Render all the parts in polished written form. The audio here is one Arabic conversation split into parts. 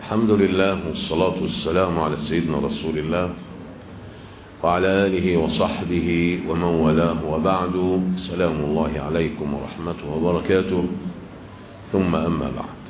الحمد لله والصلاة والسلام على سيدنا رسول الله وعلى آله وصحبه ومن والاه، وبعد. سلام الله عليكم ورحمته وبركاته. ثم أما بعد،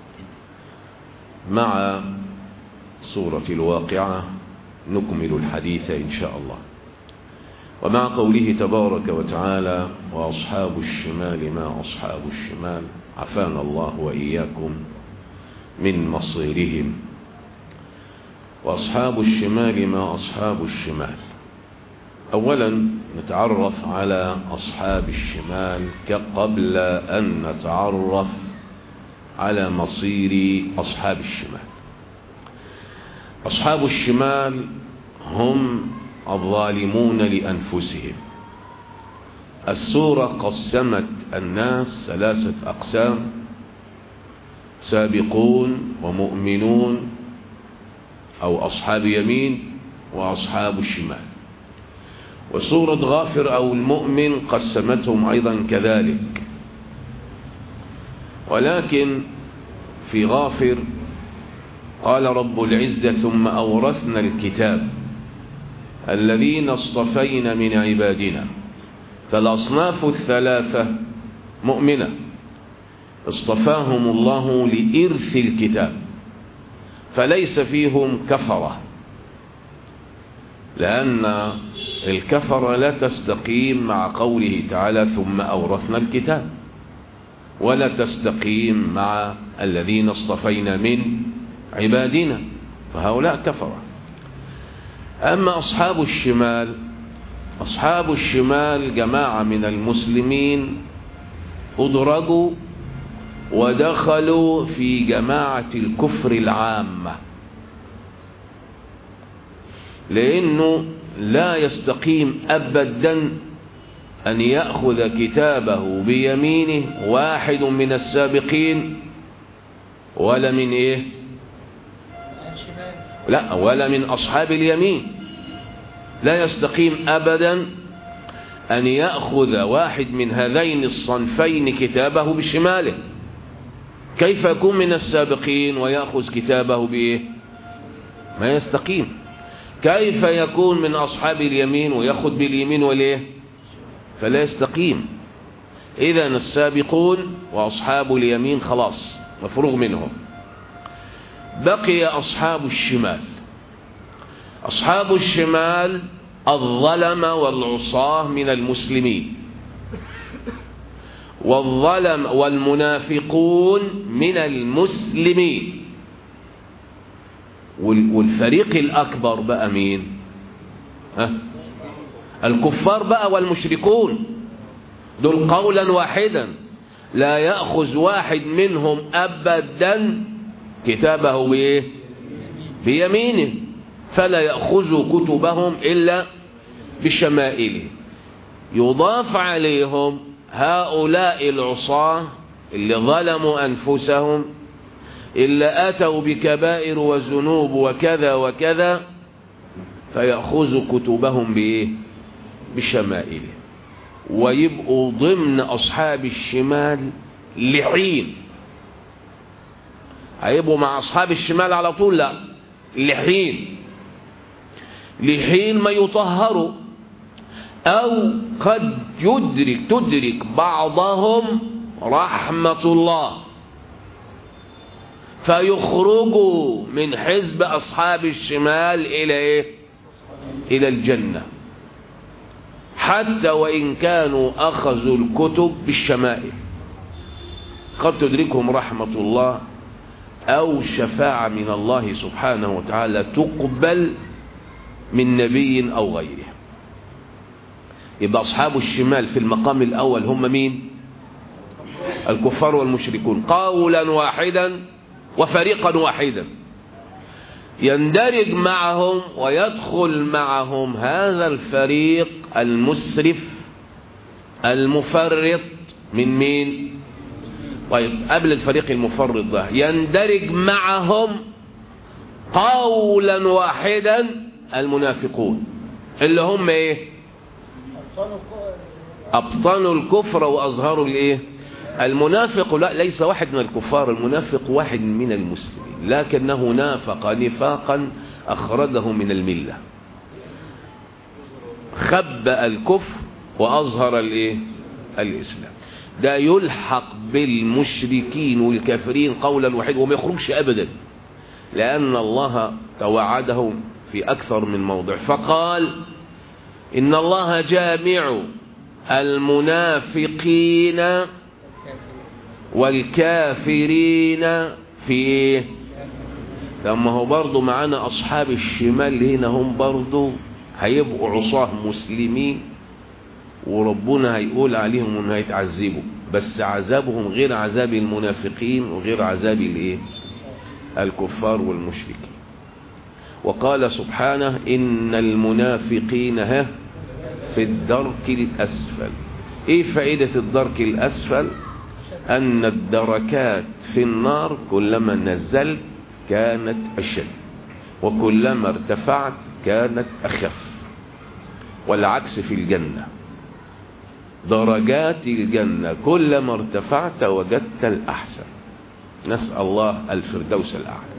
مع سورة الواقعة نكمل الحديث إن شاء الله، ومع قوله تبارك وتعالى: وأصحاب الشمال ما أصحاب الشمال، عفانا الله وإياكم من مصيرهم. وأصحاب الشمال ما أصحاب الشمال. أولا نتعرف على أصحاب الشمال قبل أن نتعرف على مصير أصحاب الشمال. أصحاب الشمال هم الظالمون لأنفسهم. السورة قسمت الناس ثلاثة أقسام: سابقون ومؤمنون أو أصحاب يمين وأصحاب الشمال. وسورة غافر أو المؤمن قسمتهم أيضا كذلك، ولكن في غافر قال رب العزة: ثم أورثنا الكتاب الذين اصطفينا من عبادنا. فالأصناف الثلاثة مؤمنة اصطفاهم الله لإرث الكتاب، فليس فيهم كفرة، لأن الكفرة لا تستقيم مع قوله تعالى: ثم أورثنا الكتاب، ولا تستقيم مع الذين اصطفينا من عبادنا، فهؤلاء كفرة. أما أصحاب الشمال، أصحاب الشمال جماعة من المسلمين أدرجوا ودخلوا في جماعة الكفر العامة، لأنه لا يستقيم أبدا أن يأخذ كتابه بيمينه واحد من السابقين ولا من إيه؟ لا، ولا من أصحاب اليمين. لا يستقيم أبدا أن يأخذ واحد من هذين الصنفين كتابه بشماله. كيف يكون من السابقين ويأخذ كتابه بإيه؟ ما يستقيم. كيف يكون من أصحاب اليمين ويأخذ باليمين والإيه؟ فلا يستقيم. إذن السابقون وأصحاب اليمين خلاص مفروغ منهم. بقي أصحاب الشمال. أصحاب الشمال الظلمة والعصاة من المسلمين، والظلم والمنافقون من المسلمين. والفريق الأكبر بقى مين؟ الكفار بقى والمشركون. دول قولا واحدا لا يأخذ واحد منهم أبدا كتابه بإيه؟ بيمينه، فلا يأخذوا كتبهم إلا بشمائله. يضاف عليهم هؤلاء العصاة اللي ظلموا أنفسهم، اللي أتوا بكبائر وذنوب وكذا وكذا، فيأخذوا كتبهم بإيه؟ بشمائله، ويبقوا ضمن أصحاب الشمال لحين. هيبقوا مع أصحاب الشمال على طول؟ لا، لحين ما يطهروا، أو قد تدرك بعضهم رحمة الله فيخرجوا من حزب أصحاب الشمال إلى إيه؟ إلى الجنة، حتى وإن كانوا أخذوا الكتب بالشمائل. قد تدركهم رحمة الله أو شفاعة من الله سبحانه وتعالى تقبل من نبي أو غيره. يبقى أصحاب الشمال في المقام الأول هم مين؟ الكفار والمشركون، قولا واحدا وفريقا واحدا. يندرج معهم ويدخل معهم هذا الفريق المسرف المفرط من مين؟ طيب، قبل الفريق المفرط ده يندرج معهم قولا واحدا المنافقون، اللي هم ايه؟ أبطنوا الكفر وأظهروا الايه؟ المنافق لا ليس واحد من الكفار، المنافق واحد من المسلمين، لكنه نافق نفاقا أخرجه من الملة، خبأ الكفر وأظهر الإسلام. ده يلحق بالمشركين والكافرين قولا واحدا وما يخرجش أبدا، لأن الله توعده في أكثر من موضع فقال إن الله جامع المنافقين والكافرين في ايه؟ لما هو برضو معانا أصحاب الشمال هنا هم برضو هيبقوا عصاه مسلمين، وربنا هيقول عليهم انه هيتعذبوا، بس عذابهم غير عذاب المنافقين وغير عذاب الكفار والمشركين. وقال سبحانه إن المنافقين في الدرك الأسفل. ايه فائدة الدرك الأسفل؟ أن الدركات في النار كلما نزلت كانت أشد، وكلما ارتفعت كانت أخف، والعكس في الجنة، درجات الجنة كلما ارتفعت وجدت الأحسن. نسأل الله الفردوس الأعلى.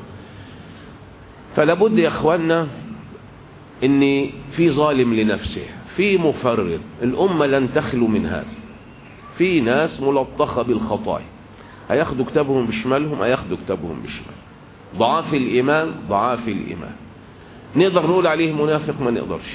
فلابد يا أخوانا إن في ظالم لنفسه، في مفرط، الأمة لن تخلو من هذا. في ناس ملطخة بالخطايا، هياخدوا كتابهم بشمالهم، هياخدوا كتابهم بشمال. ضعاف الإيمان، ضعاف الإيمان. نقدر نقول عليه منافق؟ ما نقدرش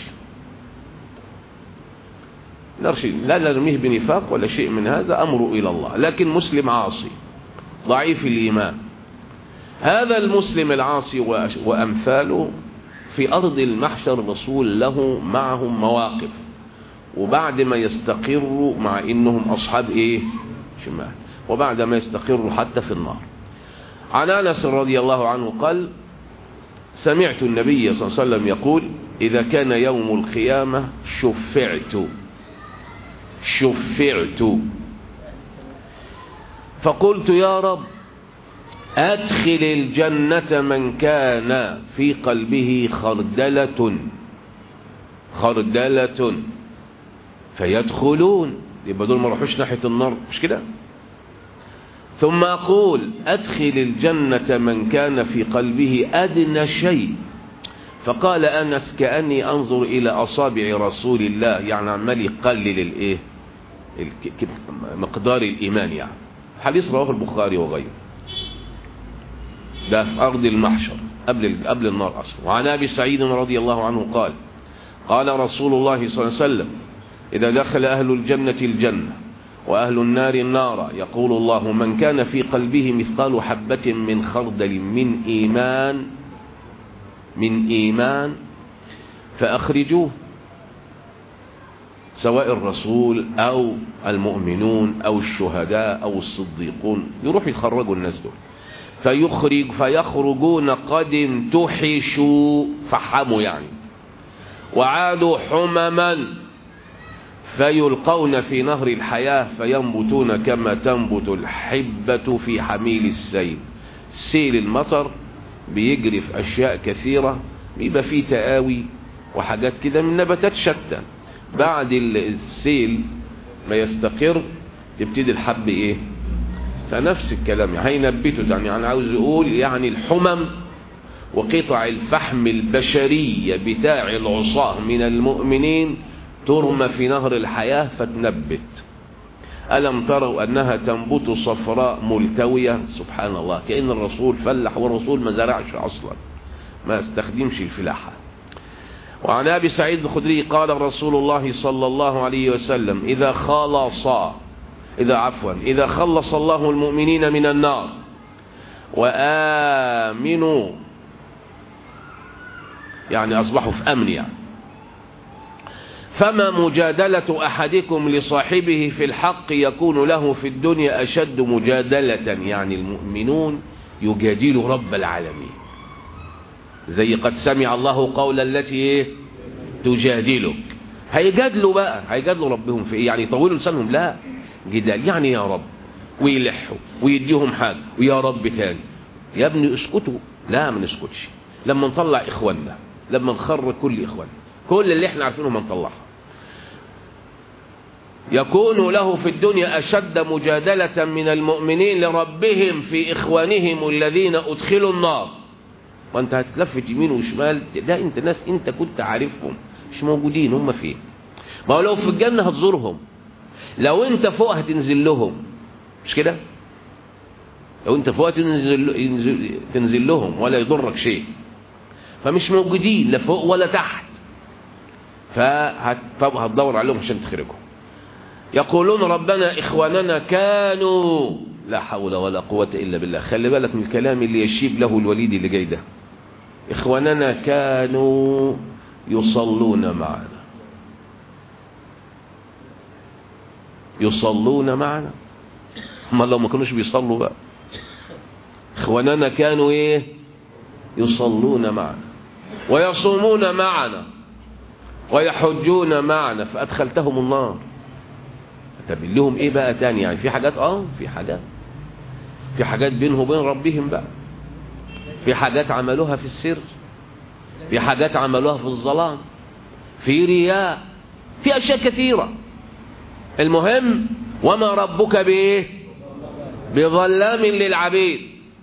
لا نرميه بنفاق ولا شيء من هذا، أمره إلى الله، لكن مسلم عاصي ضعيف الإيمان. هذا المسلم العاصي وأمثاله في أرض المحشر الرسول له معهم مواقف، وبعد ما يستقروا مع إنهم أصحاب شمال، وبعد ما يستقروا حتى في النار. عن أنس رضي الله عنه قال سمعت النبي صلى الله عليه وسلم يقول إذا كان يوم القيامة شفعت فقلت يا رب أدخل الجنة من كان في قلبه خردلة فيدخلون، يبقى دول ما راحوش ناحية النار، مش كده؟ ثم أقول أدخل الجنة من كان في قلبه أدنى شيء، فقال أنس كأني أنظر إلى أصابع رسول الله، يعني عمال يقلل مقدار الإيمان. يعني حديث رواه البخاري وغيره، ده في أرض المحشر قبل النار أصلا. وعن أبي سعيد رضي الله عنه قال قال رسول الله صلى الله عليه وسلم إذا دخل أهل الجنة وأهل النار النار يقول الله من كان في قلبه مثقال حبة من خردل من إيمان فأخرجوه، سواء الرسول أو المؤمنون أو الشهداء أو الصديقون، يروح يخرجوا الناس دول فيخرجون قد امتحشوا، فحموا يعني، وعادوا حمما، فيلقون في نهر الحياة فينبتون كما تنبت الحبة في حميل السيل. سيل المطر بيجري في أشياء كثيرة، بيبقى فيه تآوي وحاجات كده من نباتات شتى. بعد السيل ما يستقر تبتدي الحب فنفس الكلام يعني هينبته، يعني عاوز يقول يعني الحمم وقطع الفحم البشرية بتاع العصاة من المؤمنين ترمى في نهر الحياة فتنبت. ألم تروا أنها تنبت صفراء ملتوية؟ سبحان الله، كأن الرسول فلح، والرسول ما زرعش أصلا، ما استخدمش الفلاحة. وعن أبي سعيد الخدري قال رسول الله صلى الله عليه وسلم إذا خلص الله المؤمنين من النار وآمنوا، يعني أصبحوا في أمن يعني، فما مجادلة أحدكم لصاحبه في الحق يكون له في الدنيا أشد مجادلة، يعني المؤمنون يجادلوا رب العالمين، زي قد سمع الله قول التي تجادلك. هيجادلوا ربهم في يعني يطولوا لسانهم؟ لا، جدال يعني يا رب، ويلحوا ويديهم حاجة ويا رب تاني. يا ابني اسكتوا، لا ما نسكتش، لما نطلع إخواننا، لما نخرج كل إخواننا، كل اللي احنا عارفينه ما نطلعها. يكون له في الدنيا أشد مجادلة من المؤمنين لربهم في إخوانهم الذين أدخلوا النار. وأنت هتلفت يمين وشمال، ده أنت ناس أنت كنت عارفهم مش موجودين، هم فين؟ ما هو لو في الجنة هتزورهم، لو أنت فوق هتنزل لهم، مش كده؟ لو أنت فوق تنزل لهم ولا يضرك شيء، فمش موجودين لا فوق ولا تحت، فهتدور عليهم عشان تخرجهم. يقولون ربنا إخواننا كانوا، لا حول ولا قوة إلا بالله، خلي بالك من الكلام اللي يشيب له الوليد اللي جاي ده. إخواننا كانوا يصلون معنا، يصلون معنا، هم لو ما كانوش بيصلوا بقى. إخواننا كانوا إيه؟ يصلون معنا ويصومون معنا ويحجون معنا فأدخلتهم النار. طب لهم ايه بقى تاني؟ يعني في حاجات في حاجات بينهم وبين ربهم بقى، في حاجات عملوها في السر، في حاجات عملوها في الظلام، في رياء، في اشياء كثيرة. المهم وما ربك بايه؟ بظلام للعبيد.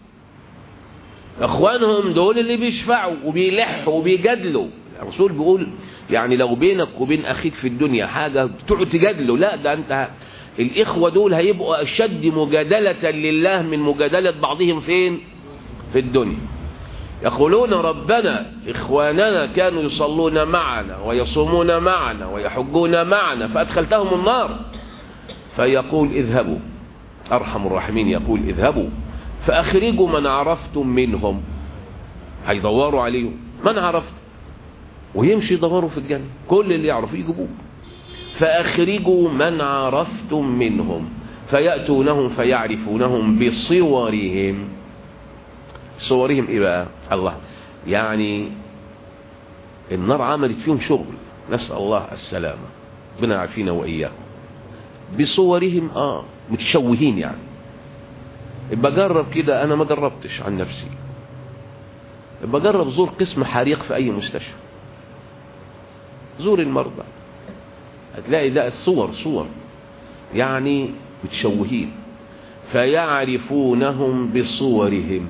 اخوانهم دول اللي بيشفعوا وبيلحوا وبيجادلوا. الرسول بيقول يعني لو بينك وبين اخيك في الدنيا حاجة تقعد تجادله، لا ده انت الاخوة دول هيبقوا اشد مجادلة لله من مجادلة بعضهم فين؟ في الدنيا. يقولون ربنا إخواننا كانوا يصلون معنا ويصومون معنا ويحجون معنا فأدخلتهم النار. فيقول اذهبوا، أرحم الراحمين يقول اذهبوا فأخرجوا من عرفتم منهم. هيدوروا عليهم من عرفتم، ويمشي يدوروا في الجنة، كل اللي يعرفوا يجيبوه. فأخرجوا من عرفتم منهم فيأتونهم فيعرفونهم بصورهم. صورهم ايه بقى؟ الله، يعني النار عملت فيهم شغل، نسأل الله السلامة، ربنا يعافينا وإياهم. بصورهم متشوهين يعني. يبقى جرب كده، انا ما جربتش عن نفسي، يبقى جرب زور قسم حريق في اي مستشفى، زور المرضى، هتلاقي ده الصور يعني متشوهين. فيعرفونهم بصورهم،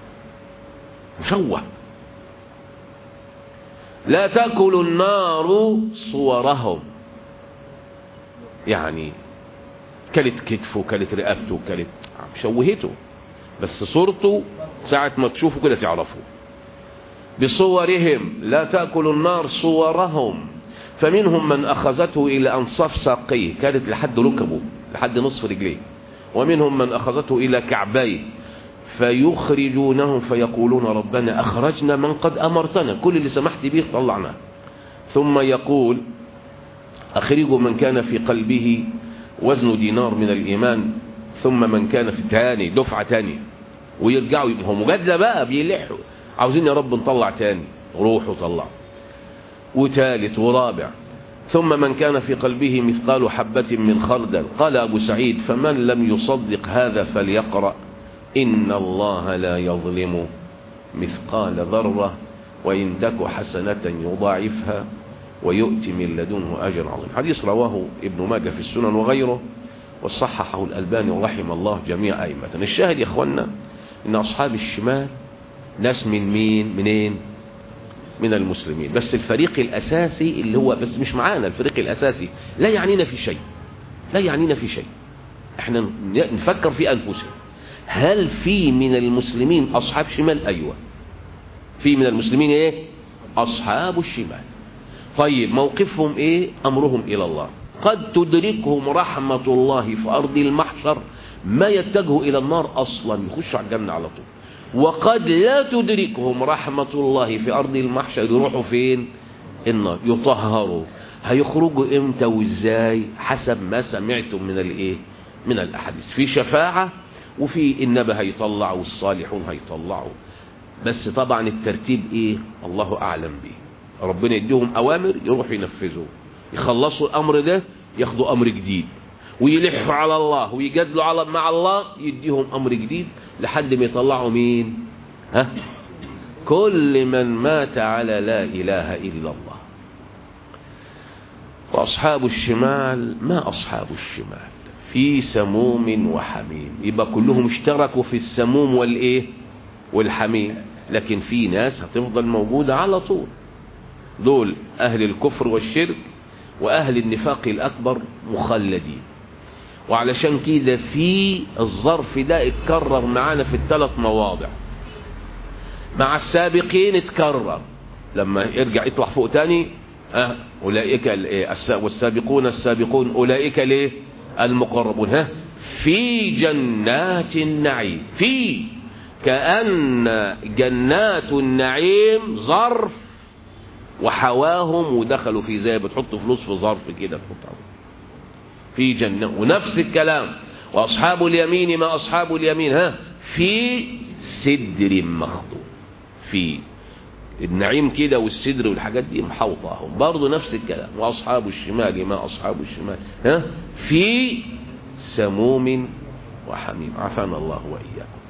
مشوه. لا تأكل النار صورهم، يعني كلت كتفه كلت رقبته كلت شوهته، بس صورته ساعة ما تشوفه كده تعرفه. بصورهم لا تأكل النار صورهم. فمنهم من أخذته إلى أنصاف ساقيه، كانت لحد ركبه لحد نصف رجليه، ومنهم من أخذته إلى كعبيه فيخرجونهم فيقولون ربنا أخرجنا من قد أمرتنا، كل اللي سمحت به طلعناه. ثم يقول أخرجوا من كان في قلبه وزن دينار من الإيمان، ثم من كان في تاني دفعة تانية، ويرجعوا هم مجادلة بقى، بيلحوا عاوزين يا رب نطلع تاني، روحوا طلع، وثالث ورابع. ثم من كان في قلبه مثقال حبة من خردل. قال أبو سعيد فمن لم يصدق هذا فليقرأ إن الله لا يظلم مثقال ذرة وإن تك حسنة يضاعفها ويؤتي من لدنه أجر عظيم. حديث رواه ابن ماجه في السنن وغيره، وصححه الألباني ورحم الله جميع أئمة. الشاهد يا إخوانا إن أصحاب الشمال ناس منين؟ من المسلمين، بس الفريق الأساسي اللي هو بس مش معانا، الفريق الأساسي لا يعنينا في شيء، احنا نفكر في أنفسنا. هل في من المسلمين أصحاب شمال؟ أيوة، في من المسلمين ايه؟ أصحاب الشمال. طيب موقفهم ايه؟ أمرهم إلى الله. قد تدركهم رحمة الله في أرض المحشر ما يتجهوا إلى النار أصلا، يخشوا على الجنة على طول. وقد لا تدركهم رحمة الله في أرض المحشر، يروحوا فين؟ النار، يطهروا. هيخرجوا امتى وازاي؟ حسب ما سمعتم من الايه؟ من الأحاديث. في شفاعة وفي النبي هيطلع والصالحون هيطلعوا، بس طبعا الترتيب ايه؟ الله أعلم به. ربنا يديهم أوامر يروحوا ينفذوا، يخلصوا الأمر ده ياخدوا أمر جديد، ويلحوا على الله ويجادلوا مع الله، يديهم أمر جديد لحد ما يطلعوا مين؟ كل من مات على لا إله إلا الله. وأصحاب الشمال ما أصحاب الشمال في سموم وحميم. يبقى كلهم اشتركوا في السموم والإيه والحميم، لكن في ناس هتفضل موجودة على طول، دول أهل الكفر والشرك وأهل النفاق الأكبر مخلدين. وعلشان كده في الظرف ده اتكرر معانا في الثلاث مواضع. مع السابقين اتكرر، لما يرجع يطلع فوق تاني أولئك والسابقون السابقون أولئك ليه المقربون في جنات النعيم. في كأن جنات النعيم ظرف وحواهم ودخلوا في زي بتحط فلوس في ظرف كده تحط في جنة. ونفس الكلام وأصحاب اليمين ما أصحاب اليمين في سدر مخضود. في النعيم كده والسدر والحاجات دي محوطة برضو نفس الكلام. وأصحاب الشمال ما أصحاب الشمال في سموم وحميم. عافانا الله وإياكم.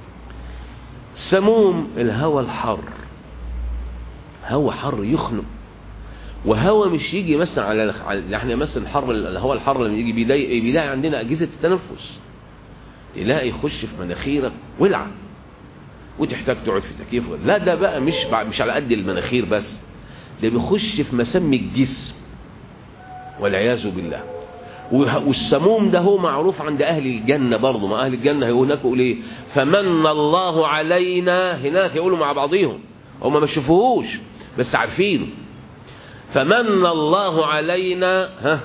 سموم الهوى الحر، هوى حر يخنق، وهوى مش يجي مثلا على احنا مثلا حر الهوى الحر لما يجي بيلاقي عندنا أجهزة التنفس، تلاقي يخش في مناخيرك ولع وتحتاج تقعد في تكييف. لا ده بقى مش على قد المناخير بس، ده بيخش في مسام الجسم والعياذ بالله. والسموم ده هو معروف عند أهل الجنة برضه. ما أهل الجنة هناك يقول إيه فمن الله علينا، هناك يقولوا مع بعضهم هم ما شافوهوش بس عارفينه. فمن الله علينا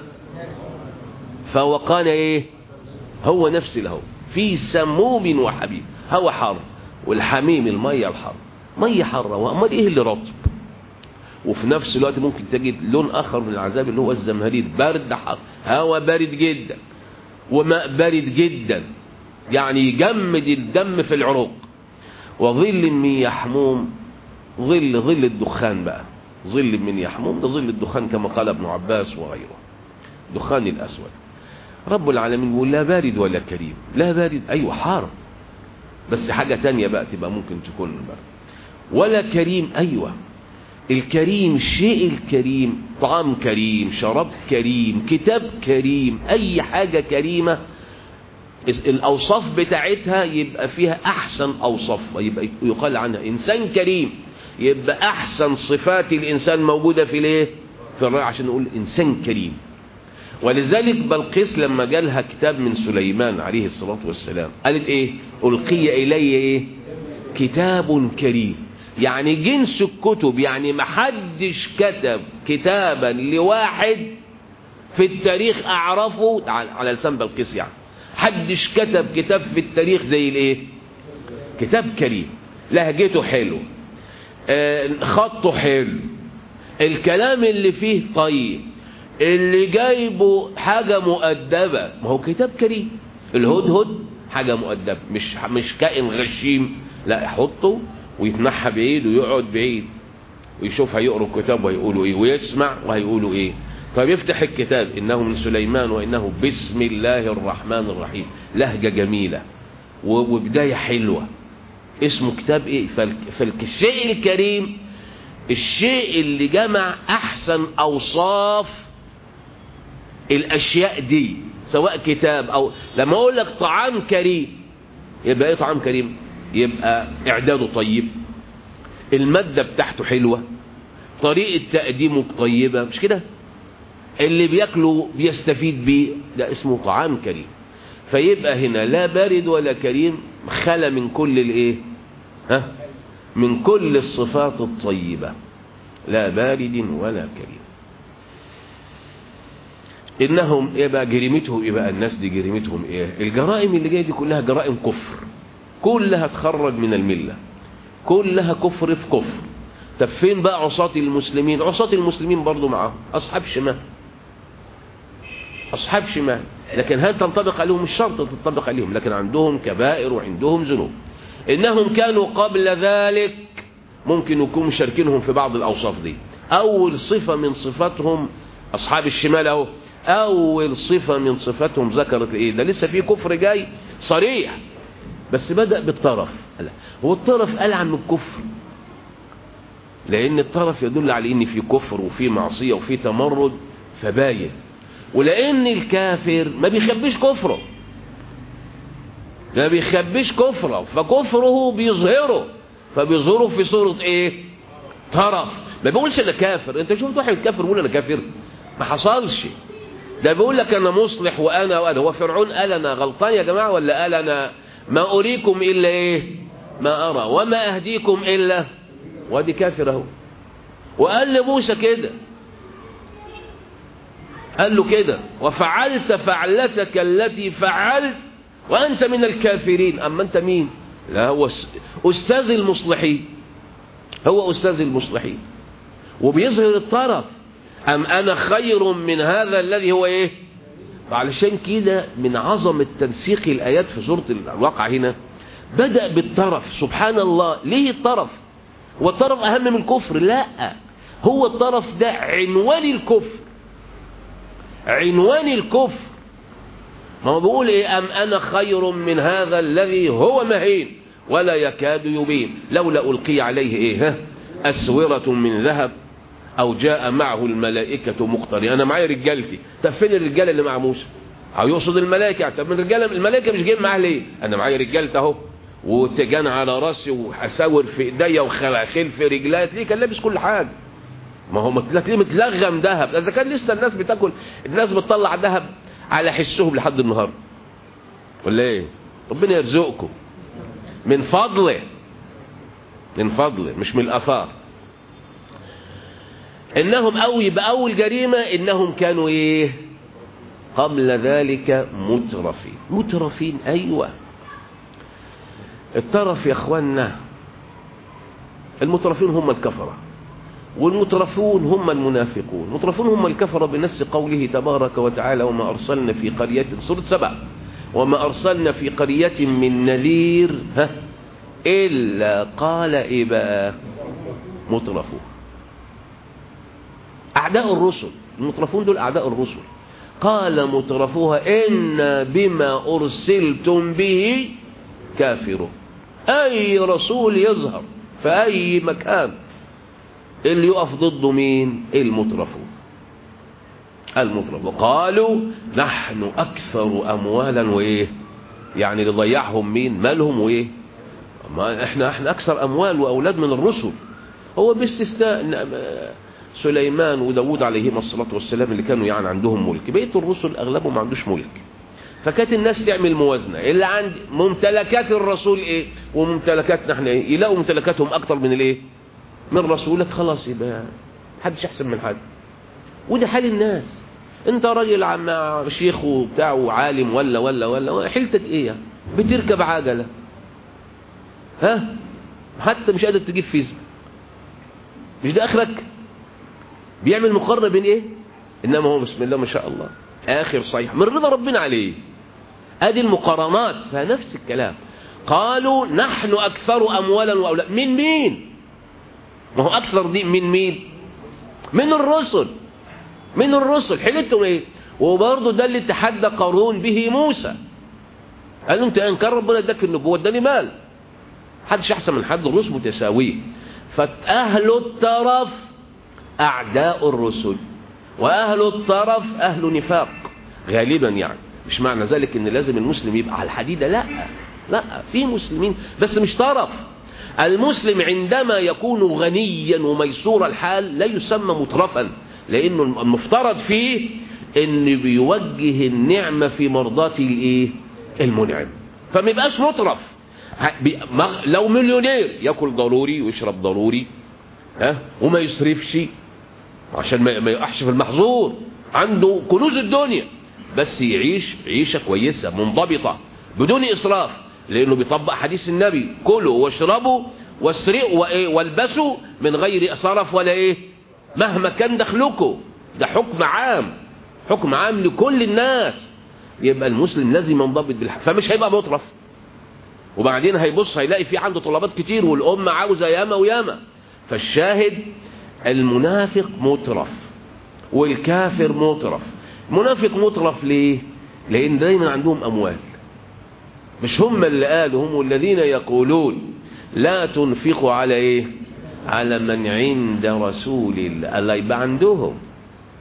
فوقانا إيه هو نفس الهو في سموم وحبيب. هو حر، والحميم المية الحر مية حرة، وأمال إيه اللي رطب. وفي نفس الوقت ممكن تجد لون آخر من العذاب اللي هو الزمهرير، برد حر، هواء بارد جدا وماء بارد جدا، يعني يجمد الدم في العروق. وظل من يحموم، ظل الدخان بقى، ظل من يحموم ده ظل الدخان كما قال ابن عباس وغيره، دخان الأسود. رب العالمين يقول لا بارد ولا كريم. لا بارد أيوة حار، بس حاجة تانية بقى تبقى ممكن تكون بقى. ولا كريم أيوة، الكريم الشيء الكريم، طعام كريم، شراب كريم، كتاب كريم، أي حاجة كريمة الأوصاف بتاعتها يبقى فيها أحسن أوصافها، يبقى يقال عنها إنسان كريم، يبقى أحسن صفات الإنسان موجودة في ليه في الرأي عشان نقول إنسان كريم. ولذلك بلقيس لما جالها كتاب من سليمان عليه الصلاة والسلام قالت إيه ألقي إلي إيه كتاب كريم، يعني جنس الكتب، يعني محدش كتب كتابا لواحد في التاريخ أعرفه على لسان بلقيس، يعني حدش كتب كتاب في التاريخ زي الايه كتاب كريم. لهجته حلو، خطه حلو، الكلام اللي فيه طيب، اللي جايبه حاجة مؤدبة. ما هو كتاب كريم. الهدهد حاجة مؤدبة، مش كائن غشيم، لا يحطه ويتنحى بعيد ويقعد بعيد ويشوف هيقروا الكتاب وهيقولوا ايه، ويسمع وهيقولوا ايه. طيب يفتح الكتاب انه من سليمان وانه بسم الله الرحمن الرحيم، لهجة جميلة وبداية حلوة. اسمه كتاب ايه؟ فالشيء الكريم الشيء اللي جمع احسن اوصاف الاشياء دي، سواء كتاب او لما اقول لك طعام كريم، يبقى ايه طعام كريم؟ يبقى اعداده طيب، المادة بتاعته حلوة، طريقة تقديمه طيبة، مش كده؟ اللي بياكله بيستفيد بيه، ده اسمه طعام كريم. فيبقى هنا لا بارد ولا كريم، خلى من كل الايه من كل الصفات الطيبة، لا بارد ولا كريم. انهم يبقى جريمتهم يبقى الناس دي جريمتهم ايه؟ الجرائم اللي جايه دي كلها جرائم كفر، كلها تخرج من الملة، كلها كفر في كفر. طب فين بقى عصاة المسلمين؟ عصاة المسلمين برضو معهم أصحاب شمال، أصحاب شمال، لكن هل تنطبق عليهم؟ مش شرط تنطبق عليهم، لكن عندهم كبائر وعندهم ذنوب. إنهم كانوا قبل ذلك ممكن يكونوا مشاركينهم في بعض الأوصاف دي. أول صفة من صفاتهم أصحاب الشمال أهو، أول صفة من صفاتهم ذكرت إيه؟ ده لسه في كفر جاي صريح، بس بدأ بالطرف. هو الطرف قال عن الكفر، لأن الطرف يدل على إن في كفر وفي معصية وفي تمرد، فباين. ولأن الكافر ما بيخبيش كفره، ما بيخبيش كفره، فكفره بيظهره، فبيظهره في صورة ايه؟ طرف. ما بيقولش انا كافر. انت شفت واحد كافر بيقول انا كافر؟ ما حصلش. ده بيقول لك انا مصلح وانا. هو فرعون قال انا غلطان يا جماعة ولا قال انا ما اريكم الا ايه ما ارى وما اهديكم الا؟ وادي كافر اهو. وقال لموسى كده، قال له كده وفعلت فعلتك التي فعلت وانت من الكافرين. اما انت مين؟ لا هو استاذ المصلحين، هو استاذ المصلحين وبيظهر الطرف. ام انا خير من هذا الذي هو ايه؟ علشان كده من عظمة تنسيق الايات في سورة الواقعة هنا بدأ بالطرف. سبحان الله. ليه الطرف؟ والطرف اهم من الكفر؟ لا، هو الطرف ده عنوان الكفر، عنوان الكفر. ما هو بيقول ايه؟ ام انا خير من هذا الذي هو مهين ولا يكاد يبين لولا القي عليه ايه اسورة من ذهب او جاء معه الملائكة مقترنين. انا معايا رجالتي. طب فين الرجاله اللي مع موسى؟ او يقصد الملائكة. طب من الرجاله الملائكة مش جايين معاه ليه؟ انا معايا رجالتي اهو، وتجان على راسي وحساور في ايديا وخلاخيل في رجلات. ليه؟ كان لابس كل حاجه. ما هو ليه متلغم ذهب؟ اذا كان لسه الناس بتاكل، الناس بتطلع ذهب على حسهم لحد النهارده ولا ايه؟ ربنا يرزقكم من فضله، من فضله مش من الاثار. انهم باول جريمه انهم كانوا ايه قبل ذلك؟ مترفين. مترفين، ايوه. الترف يا اخوانا، المترفين هم الكفره، والمترفون هم المنافقون. المترفون هم الكفره بنص قوله تبارك وتعالى وما ارسلنا في قريه، سوره 7، وما ارسلنا في قريه من نذير الا قال ايه بقى؟ مترفون. اعداء الرسل. المترفون دول اعداء الرسل. قال مترفوها ان بما ارسلتم به كافرون. اي رسول يظهر في اي مكان اللي يقف ضده مين؟ المترفون. المترفون قالوا نحن اكثر اموالا وايه؟ يعني اللي ضيعهم مين؟ مالهم وايه؟ ما احنا اكثر اموال واولاد من الرسل. هو باستثناء سليمان وداود عليهما الصلاة والسلام اللي كانوا يعني عندهم ملك. بقية الرسل اغلبهم ما عندوش ملك. فكانت الناس تعمل موازنة، اللي عند ممتلكات الرسول ايه وممتلكاتنا احنا ايه، يلاقوا ممتلكاتهم اكتر من الايه؟ من رسولك. خلاص يبقى محدش احسن من حد. وده حال الناس. انت راجل مع شيخ وبتاع وعالم ولا حيلتك ايه؟ بتركب عجلة حتى مش قادر تجيب فيزا. مش ده اخرك؟ بيعمل مقارنة بين ايه؟ انما هو بسم الله ما شاء الله اخر صحيح من رضا ربنا عليه. ادي المقارنات. فنفس الكلام. قالوا نحن اكثر اموالا واولاد. من مين؟ ما هو اكثر دي من مين؟ من الرسل. من الرسل. حيلتهم ايه؟ وبرضه ده اللي تحدى قارون به موسى. قال له انت انكر ربنا اداك النبوه اداني مال. محدش احسن من حد، الرسل متساويه. فاهل الترف اعداء الرسل، واهل الطرف اهل نفاق غالبا. يعني مش معنى ذلك ان لازم المسلم يبقى على الحديدة. لا، في مسلمين بس مش طرف. المسلم عندما يكون غنيا وميسور الحال لا يسمى مترفا، لانه المفترض فيه ان بيوجه النعمة في مرضات الايه؟ المنعم. فما يبقاش مترف. لو مليونير ياكل ضروري ويشرب ضروري وما يصرفش عشان ما يقعش في المحظور. عنده كنوز الدنيا بس يعيش عيشة كويسة منضبطة بدون إسراف، لأنه بيطبق حديث النبي كلوا واشربوا واسرقوا والبسوا من غير إسراف ولا إيه مهما كان دخلكم. ده حكم عام، حكم عام لكل الناس. يبقى المسلم لازم ينضبط بالحق. فمش هيبقى مطرف. وبعدين هيبص هيلاقي في عنده طلبات كتير والأمة عاوزة ياما وياما. فالشاهد المنافق مترف والكافر مترف. المنافق مترف ليه؟ لأن دايما عندهم أموال. مش هم اللي قالوا هم الذين يقولون لا تنفقوا على إيه؟ على من عند رسول الله. الله يبقى عندهم.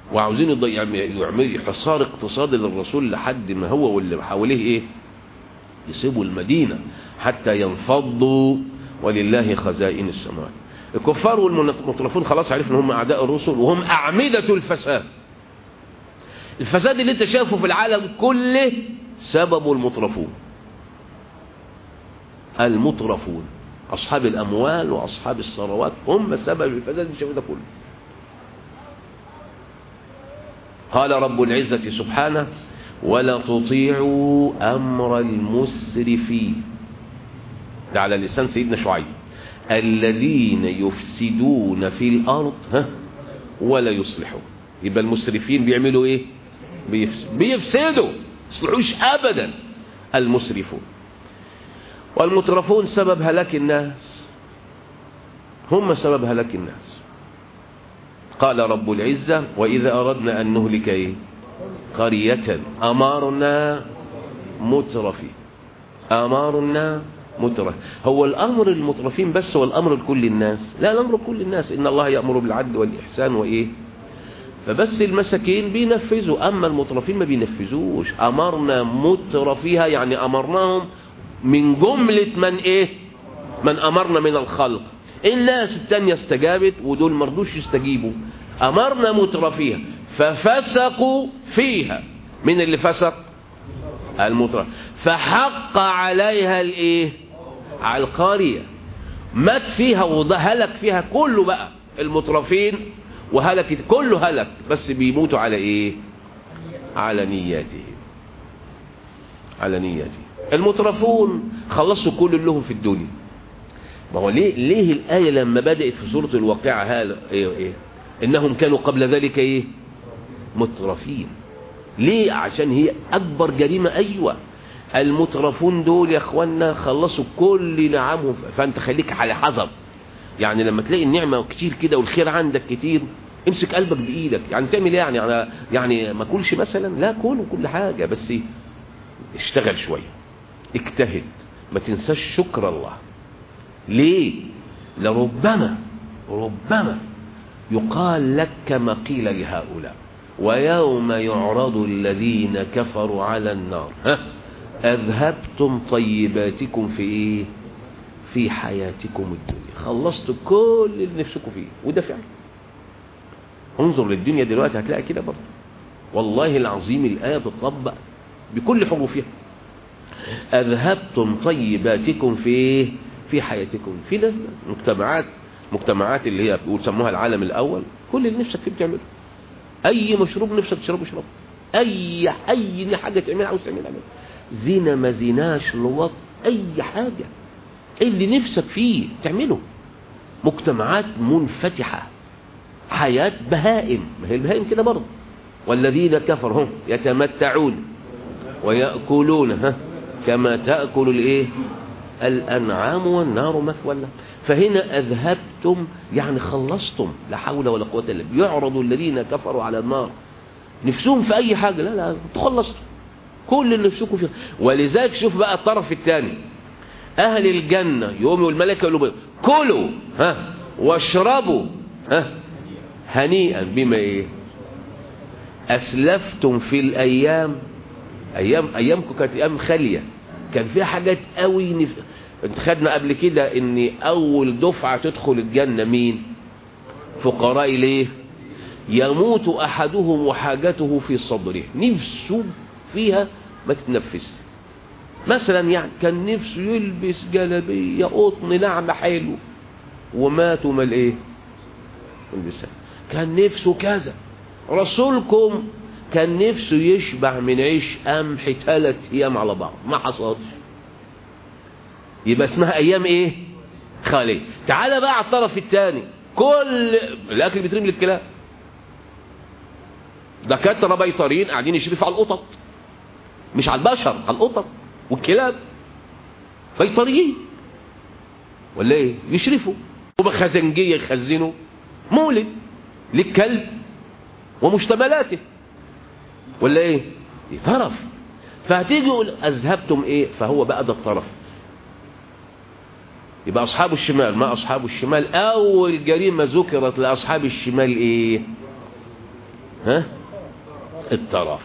وعاوزين يعملوا حصار اقتصادي للرسول لحد ما هو واللي حواليه ايه يسيبوا المدينة حتى ينفضوا ولله خزائن السماوات. الكفار والمطرفون خلاص عرفوا ان هم اعداء الرسل وهم اعمدة الفساد. الفساد اللي انت شايفه في العالم كله سببه المطرفون. المطرفون اصحاب الاموال واصحاب الثروات هم سبب الفساد اللي شايفه ده كله. قال رب العزة سبحانه ولا تطيعوا امر المسرفين، ده على لسان سيدنا شعيب، الذين يفسدون في الارض ولا يصلحون. يبقى المسرفين بيعملوا ايه؟ بيفسدوا، يصلحوش ابدا المسرفون. والمترفون سبب هلاك الناس، هم سبب هلاك الناس. قال رب العزة وإذا أردنا أن نهلك إيه؟ قرية أمرنا مترفين. أمرنا مترف. هو الأمر المترفين بس هو الأمر لكل الناس؟ لا، الأمر لكل الناس. إن الله يأمر بالعدل والإحسان وإيه، فبس المساكين بينفذوا، أما المترفين ما بينفذوش. أمرنا مترفيها يعني أمرناهم من جملة من إيه، من أمرنا من الخلق. الناس التانية استجابت ودول مرضوش يستجيبوا. أمرنا مترفيها ففسقوا فيها. من اللي فسق؟ المترف. فحق عليها الايه، على القرية، مات فيها وهلك فيها كله بقى المترفين، وهلك كله هلك، بس بيموتوا على ايه؟ على نياته، على نياته. المترفون خلصوا كل لهم في الدنيا. ما هو ليه الآية لما بدأت في سورة الواقعة هذا إيه؟ إنهم كانوا قبل ذلك إيه؟ مترفين. ليه؟ عشان هي أكبر جريمة. أيوة، المترفون دول يا أخوانا خلصوا كل نعمهم. فأنت خليك على حذر. يعني لما تلاقي النعمة كتير كده والخير عندك كتير، امسك قلبك بإيدك. يعني تعمل ايه؟ يعني ما كلش مثلا؟ لا، كل كل حاجة، بس اشتغل شوية، اجتهد، ما تنساش شكر الله. ليه؟ لربما يقال لك كما قيل لهؤلاء ويوم يعرض الذين كفروا على النار أذهبتم طيباتكم في إيه؟ في حياتكم الدنيا. خلصتوا كل اللي نفسكم فيه. وده فعلا. انظر للدنيا دلوقتي هتلاقي كده برضه. والله العظيم الآية بتطبق بكل حروفها. أذهبتم طيباتكم في حياتكم. في ناس مجتمعات اللي هي بيسموها العالم الأول، كل اللي نفسك فيه بتعمله. أي مشروب نفسك تشربه اشربه. أي حاجة تعملها عاوز تعملها. زنا ما زناش، لواط، أي حاجة اللي نفسك فيه تعمله. مجتمعات منفتحة، حياة بهائم. ما هي البهائم كده برضه. والذين كفروا هم يتمتعون ويأكلون كما تأكل الايه الأنعام والنار مثوى لهم. فهنا أذهبتم يعني خلصتم. لا حول ولا قوة إلا بالله. يعرض الذين كفروا على النار نفسهم في أي حاجة. لا تخلصتم كل اللي نفسكم فيه. ولذلك شوف بقى الطرف الثاني، أهل الجنة يوم الملائكة يقولوا كلوا واشربوا هنيئا بما ايه أسلفتم في الأيام. أيامكم كانت أيام خالية، كان فيها حاجات قوي. انت خدنا قبل كده ان اول دفعة تدخل الجنة مين؟ فقراء. ليه؟ يموت احدهم وحاجته في صدره، نفسه فيها ما تتنفس. مثلا يعني كان نفسه يلبس جلابية قطن ناعمة حلو وماتوا مال ايه؟ يلبسها. كان نفسه كذا. رسولكم كان نفسه يشبع من عيش قمح 3 ايام على بعض، ما حصلش. يبقى اسمها ايام ايه؟ خالية. تعال بقى على الطرف الثاني، كل الاكل بيترمي للكلاب. دكاتره بيطريين قاعدين يشرفوا على القطط، مش على البشر، على القطط والكلاب. بيطريين ولا ايه؟ يشرفوا. وبخزنجيه يخزنوا مولد للكلب ومشتملاته ولا ايه؟ دي طرف. فهتيجي يقول اذهبتم ايه؟ فهو بقى ده الطرف. يبقى اصحاب الشمال. ما اصحاب الشمال؟ اول جريمه ذكرت لاصحاب الشمال ايه؟ الترف.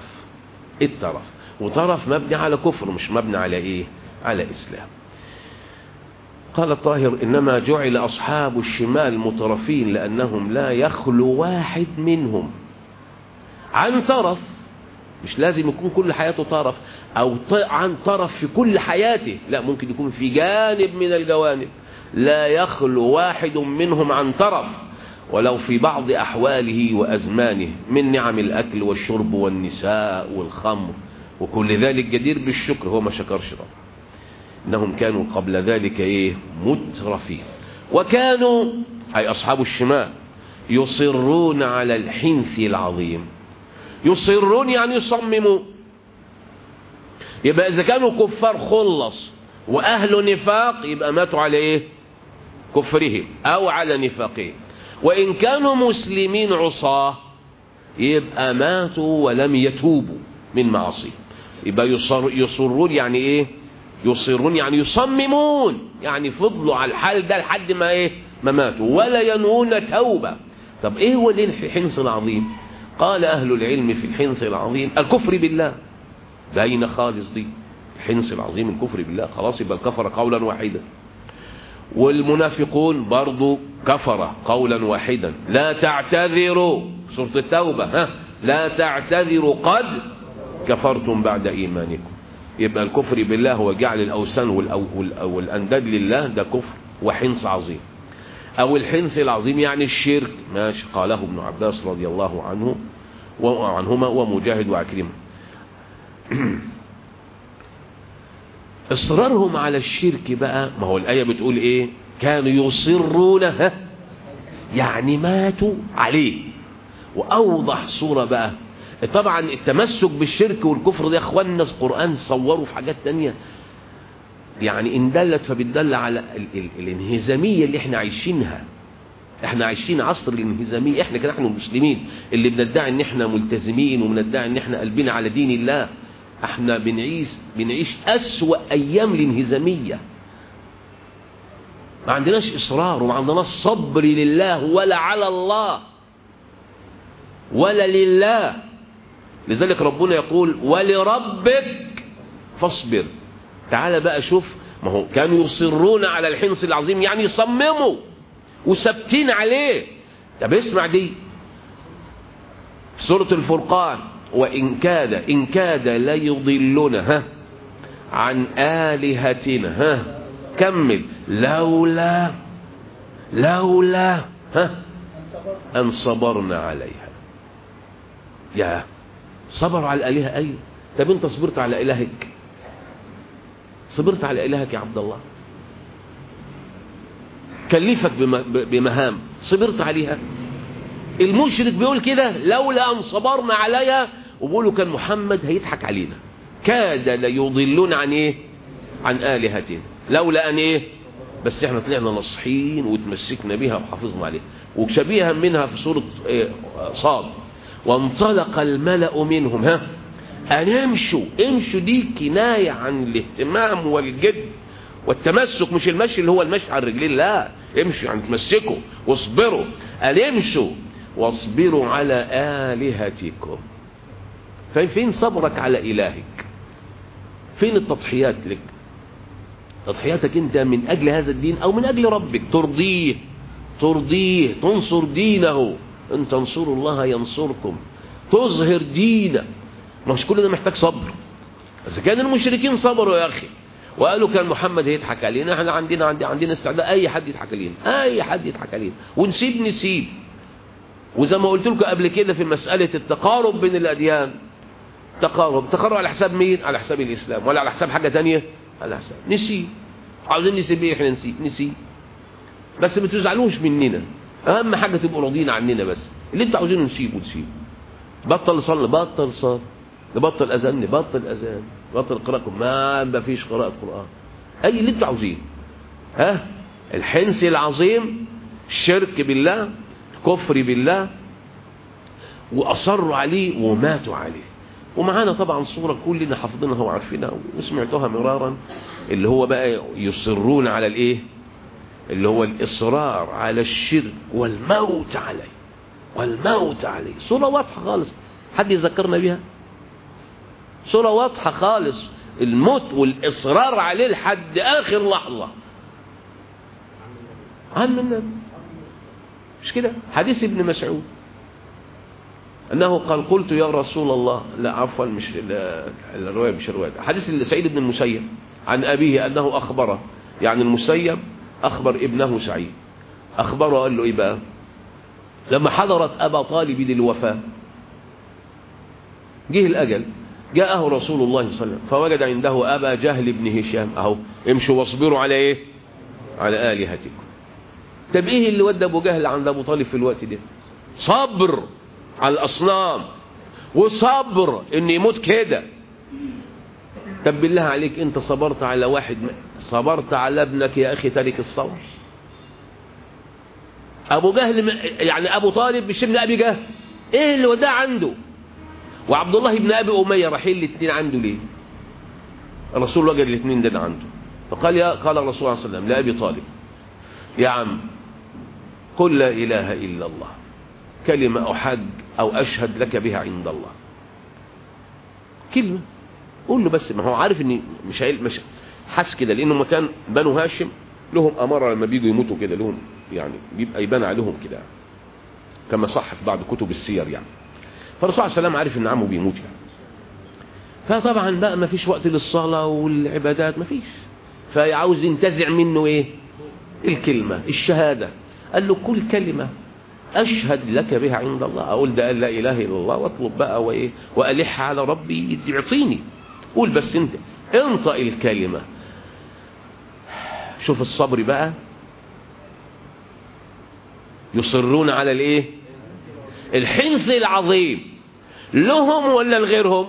وطرف مبني على كفر، مش مبني على ايه؟ على اسلام. قال الطاهر: انما جعل اصحاب الشمال مترفين لانهم لا يخلو واحد منهم عن طرف. مش لازم يكون كل حياته طرف او عن طرف في كل حياته، لا، ممكن يكون في جانب من الجوانب لا يخلو واحد منهم عن طرف، ولو في بعض احواله وازمانه من نعم الاكل والشرب والنساء والخمر وكل ذلك جدير بالشكر، هو ما شكرش طبعا. انهم كانوا قبل ذلك ايه؟ مترفين. وكانوا اي اصحاب الشمال يصرون على الحنث العظيم. يصرون يعني يصمموا. يبقى اذا كانوا كفار خلص واهل نفاق يبقى ماتوا على ايه؟ كفرهم او على نفاقهم. وان كانوا مسلمين عصاه يبقى ماتوا ولم يتوبوا من معاصيهم. يبقى يصرون يعني ايه؟ يصرون يعني يصممون، يعني فضلوا على الحال ده لحد ما ايه؟ ما ماتوا ولا ينوون توبة. طب ايه هو الحنث العظيم؟ قال اهل العلم في الحنث العظيم الكفر بالله. باين خالص دي الحنث العظيم الكفر بالله، خلاص يبقى الكفر قولا واحدا. والمنافقون برضو كفر قولا واحدا. لا تعتذروا، سورة التوبة، لا تعتذروا قد كفرتم بعد ايمانكم. يبقى الكفر بالله هو جعل الاوثان والانداد لله، ده كفر وحنث عظيم. او الحنث العظيم يعني الشرك، ماشي، قاله ابن عباس رضي الله عنهما ومجاهد وعكرمة. اصرارهم على الشرك بقى، ما هو الايه بتقول ايه؟ كانوا يصرون، يعني ماتوا عليه. واوضح صوره بقى طبعا التمسك بالشرك والكفر ده يا اخواننا القرآن صوروا في حاجات تانية، يعني ان دلت فبتدل على الانهزامية اللي احنا عايشينها. احنا عايشين عصر الانهزامية، احنا كده احنا المسلمين اللي بندعي ان احنا ملتزمين وبندعي ان احنا قلبنا على دين الله، احنا بنعيش اسوأ ايام الانهزامية. ما عندناش اصرار وما عندناش صبر لله ولا على الله ولا لله. لذلك ربنا يقول ولربك فاصبر. تعال بقى شوف، ما هو كانوا يصرون على الحنث العظيم يعني يصمموا وثابتين عليه. طب اسمع دي في سورة الفرقان: وإن كاد ليضلنا عن آلهتنا كمل لولا أن صبرنا عليها. يا صبروا على الآلهة، أيوه. طب أنت صبرت على إلهك؟ صبرت على إلهك يا عبد الله؟ كلفك بمهام صبرت عليها؟ المشرك بيقول كده لولا أن صبرنا عليها، وبيقولوا كان محمد هيضحك علينا. كاد ليضلون عن إيه؟ عن آلهتنا لولا أن إيه؟ بس احنا طلعنا نصحين وتمسكنا بها وحافظنا عليها. وشبيها منها في سورة صاد: وانطلق الملأ منهم أن امشوا دي كناية عن الاهتمام والجد والتمسك، مش المشي اللي هو المشي على الرجلين، لا، امشوا يعني تمسكوا واصبروا. أن امشوا واصبروا على آلهتكم. فين صبرك على إلهك؟ فين التضحيات لك؟ تضحياتك انت من أجل هذا الدين أو من أجل ربك، ترضيه تنصر دينه. ان تنصروا الله ينصركم، تظهر دينه. مش كل ده محتاج صبر. إذا كان المشركين صبروا يا أخي وقالوا كان محمد هيضحك علينا، احنا عندنا استعداد أي حد يضحك علينا، ونسيب. وزي ما قلت لكم قبل كده في مسألة التقارب بين الأديان، تقارب على حساب مين؟ على حساب الإسلام، ولا على حساب حاجة تانية؟ على حساب نسيب. عاوزين نسيب ايه؟ احنا نسيب. بس ما تزعلوش مننا، اهم حاجة تبقوا راضيين عننا. بس اللي انتوا عاوزينه نسيبه. بطل صلي، بطل صلاة، نبطل أذان، نبطل أذان، نبطل قراءة، ما فيش قراءة قرآن، أي اللي انتوا عاوزين. الحنث العظيم، الشرك بالله، الكفر بالله، وأصروا عليه وماتوا عليه. ومعانا طبعا صورة كلنا حافظينها وعارفينها وسمعتها مرارا، اللي هو بقى يصرون على الايه؟ اللي هو الإصرار على الشرك والموت عليه. والموت عليه. صورة واضحة خالص، حد يذكرنا بيها؟ صورة واضحة خالص، الموت والإصرار عليه لحد آخر لحظة. عم النبي مش كده؟ حديث ابن مسعود أنه قال قلت يا رسول الله، لا عفوا مش الرواية، مش الرواية، حديث سعيد بن المسيب عن أبيه أنه أخبره، يعني المسيب أخبر ابنه سعيد، أخبره قال له إيه بقى؟ لما حضرت أبا طالب للوفاة، جه الأجل، جاءه رسول الله صلى الله عليه وسلم فوجد عنده أبا جهل بن هشام، أهو امشوا واصبروا على إيه؟ على آلهتكم. طب إيه اللي ودى أبو جهل عند أبو طالب في الوقت ده؟ صبر على الأصنام، وصبر إن يموت كده. طب بالله عليك أنت صبرت على واحد، صبرت على ابنك يا أخي تارك الصبر؟ أبو جهل يعني أبو طالب مش ابن أبي جهل، إيه اللي وداه عنده؟ وعبد الله بن أبي أمية رحيل الاثنين عنده ليه؟ الرسول وجد الاثنين ده عنده، فقال قال الرسول صلى الله عليه وسلم لأبي طالب يا عم قل لا إله إلا الله كلمة أحج أو أشهد لك بها عند الله. كلمة قول له بس، ما هو عارف إن مش حس كده، لأنه مكان بنو هاشم لهم أمارة لما بيجوا يموتوا كده، لهم يعني بيبقى يبان عليهم كده كما صح في بعض كتب السير يعني. فالرسول عليه السلام عارف إن عمه بيموت يعني، فطبعا بقى ما فيش وقت للصلاة والعبادات، ما فيش، فعاوز ينتزع منه إيه؟ الكلمة، الشهادة. قال له كل كلمة أشهد لك بها عند الله، أقول ده لا إله إلا الله، واطلب بقى وإيه وألح على ربي يعطيني. قول بس أنت انطق الكلمة. شوف الصبر بقى، يصرون على الإيه؟ الحنث العظيم، لهم ولا لغيرهم؟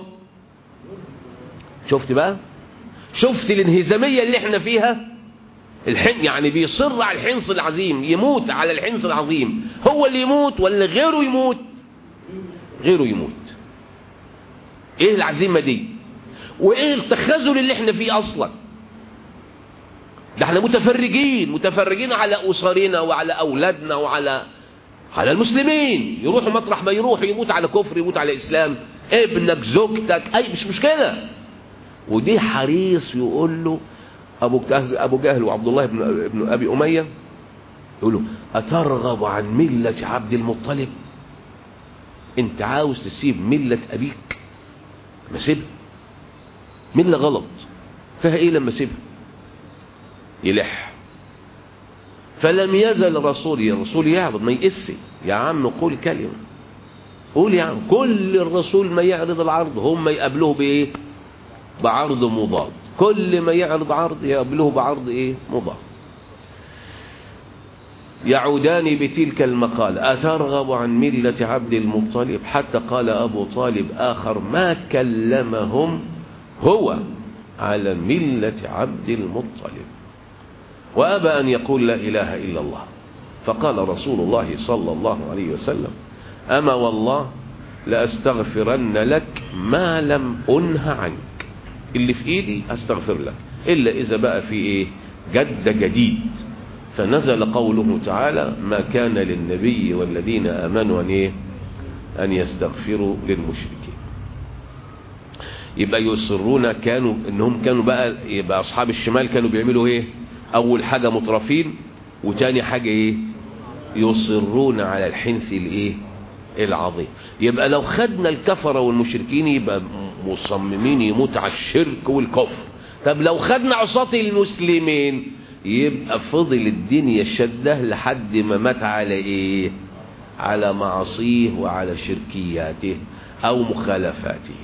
شفت بقى؟ شفت الانهزامية اللي احنا فيها؟ يعني بيصر على الحنث العظيم، يموت على الحنث العظيم. هو اللي يموت ولا غيره يموت؟ غيره يموت. ايه العزيمة دي؟ وايه التخاذل اللي احنا فيه اصلا؟ ده احنا متفرجين على اسرنا وعلى اولادنا وعلى المسلمين، يروحوا مطرح ما يروح، يموت على كفر، يموت على اسلام، ابنك زوجتك، اي مش مشكلة. ودي حريص يقول له أبو جهل وعبد الله بن أبي أمية، يقول له أترغب عن ملة عبد المطلب؟ أنت عاوز تسيب ملة أبيك؟ ما سيبها، ملة غلط فيها إيه لما سيبها؟ يلح. فلم يزل الرسول يعرض، ما يقسي، يا عم قول كلمة، قول يا عم. كل الرسول ما يعرض العرض هم يقابلوه بإيه؟ بعرض مضاد. كل ما يعرض عرض يقابله بعرض ايه؟ مضاد. يعودان بتلك المقالة أترغب عن ملة عبد المطلب؟ حتى قال أبو طالب آخر ما كلمهم هو على ملة عبد المطلب، وأبى أن يقول لا إله إلا الله. فقال رسول الله صلى الله عليه وسلم أما والله لأستغفرن لك ما لم أنه عنك، اللي في ايدي استغفر لك، الا اذا بقى في ايه؟ جديد. فنزل قوله تعالى ما كان للنبي والذين امنوا ان يستغفروا للمشركين. يبقى يصرون، انهم كانوا بقى، يبقى اصحاب الشمال كانوا بيعملوا ايه؟ اول حاجة مترفين، وتاني حاجة ايه؟ يصرون على الحنث الايه؟ العظيم. يبقى لو خدنا الكفرة والمشركين يبقى مصممين يموت على الشرك والكفر. طب لو خدنا عصاة المسلمين يبقى فضل الدنيا شده لحد ما مات على ايه؟ على معصيه وعلى شركياته او مخالفاته.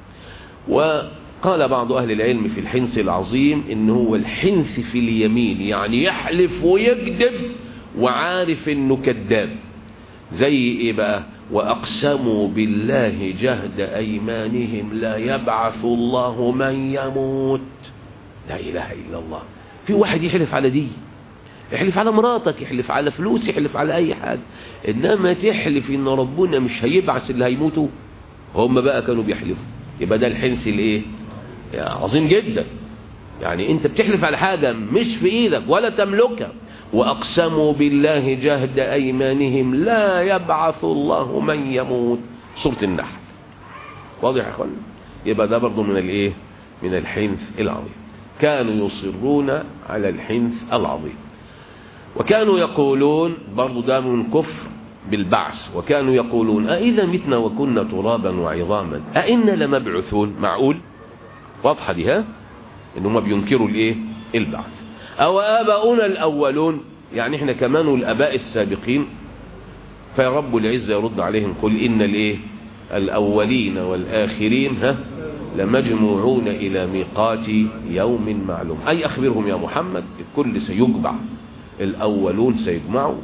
وقال بعض اهل العلم في الحنث العظيم ان هو الحنث في اليمين، يعني يحلف ويكذب وعارف انه كذاب. زي ايه بقى؟ وأقسموا بالله جهد أيمانهم لا يبعث الله من يموت. لا إله إلا الله. في واحد يحلف على دي، يحلف على مراتك، يحلف على فلوس، يحلف على أي حاجة، إنما تحلف إن ربنا مش هيبعث اللي هيموتوا. هم بقى كانوا بيحلفوا. يبقى ده الحنث الإيه؟ عظيم جدا. يعني انت بتحلف على حاجة مش في ايدك ولا تملكها. واقسموا بالله جهد ايمانهم لا يبعث الله من يموت. سورة النحل. واضح يا اخوان؟ يبقى ده برضو من الايه؟ من الحنث العظيم. كانوا يصرون على الحنث العظيم. وكانوا يقولون برضو ده من كفر بالبعث. وكانوا يقولون أإذا متنا وكنا ترابا وعظاما أإنا لمبعوثون. معقول؟ واضحة دي ها؟ إنهم بينكروا الايه؟ البعث. أو آباؤنا الأولون، يعني احنا كمان والآباء السابقين. فيرب العزة يرد عليهم قل إن الايه؟ الأولين والآخرين لمجموعون إلى ميقات يوم معلوم. أي أخبرهم يا محمد الكل سيجمع. الأولون سيجمعوا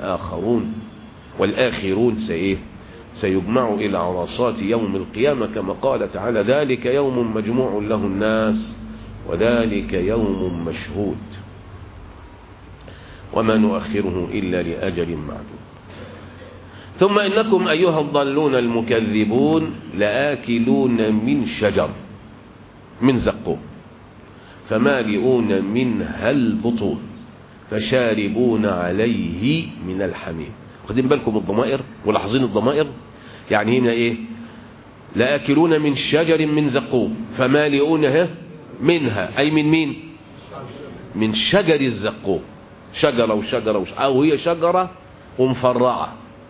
والآخرون سيجمعوا إلى عرصات يوم القيامة كما قال تعالى ذلك يوم مجموع له الناس وذلك يوم مشهود وما نؤخره إلا لأجل معلوم. ثم إنكم أيها الضالون المكذبون لآكلون من شجر من زقوم فمالئون منها البطون فشاربون عليه من الحميم. واخدين بالكم الضمائر ولاحظين الضمائر؟ يعني هنا ايه؟ لآكلون من شجر من زقوم فمالئون منها، أي من مين؟ من شجر الزقوم. شجرة وشجرة أو هي شجرة ومفرعة.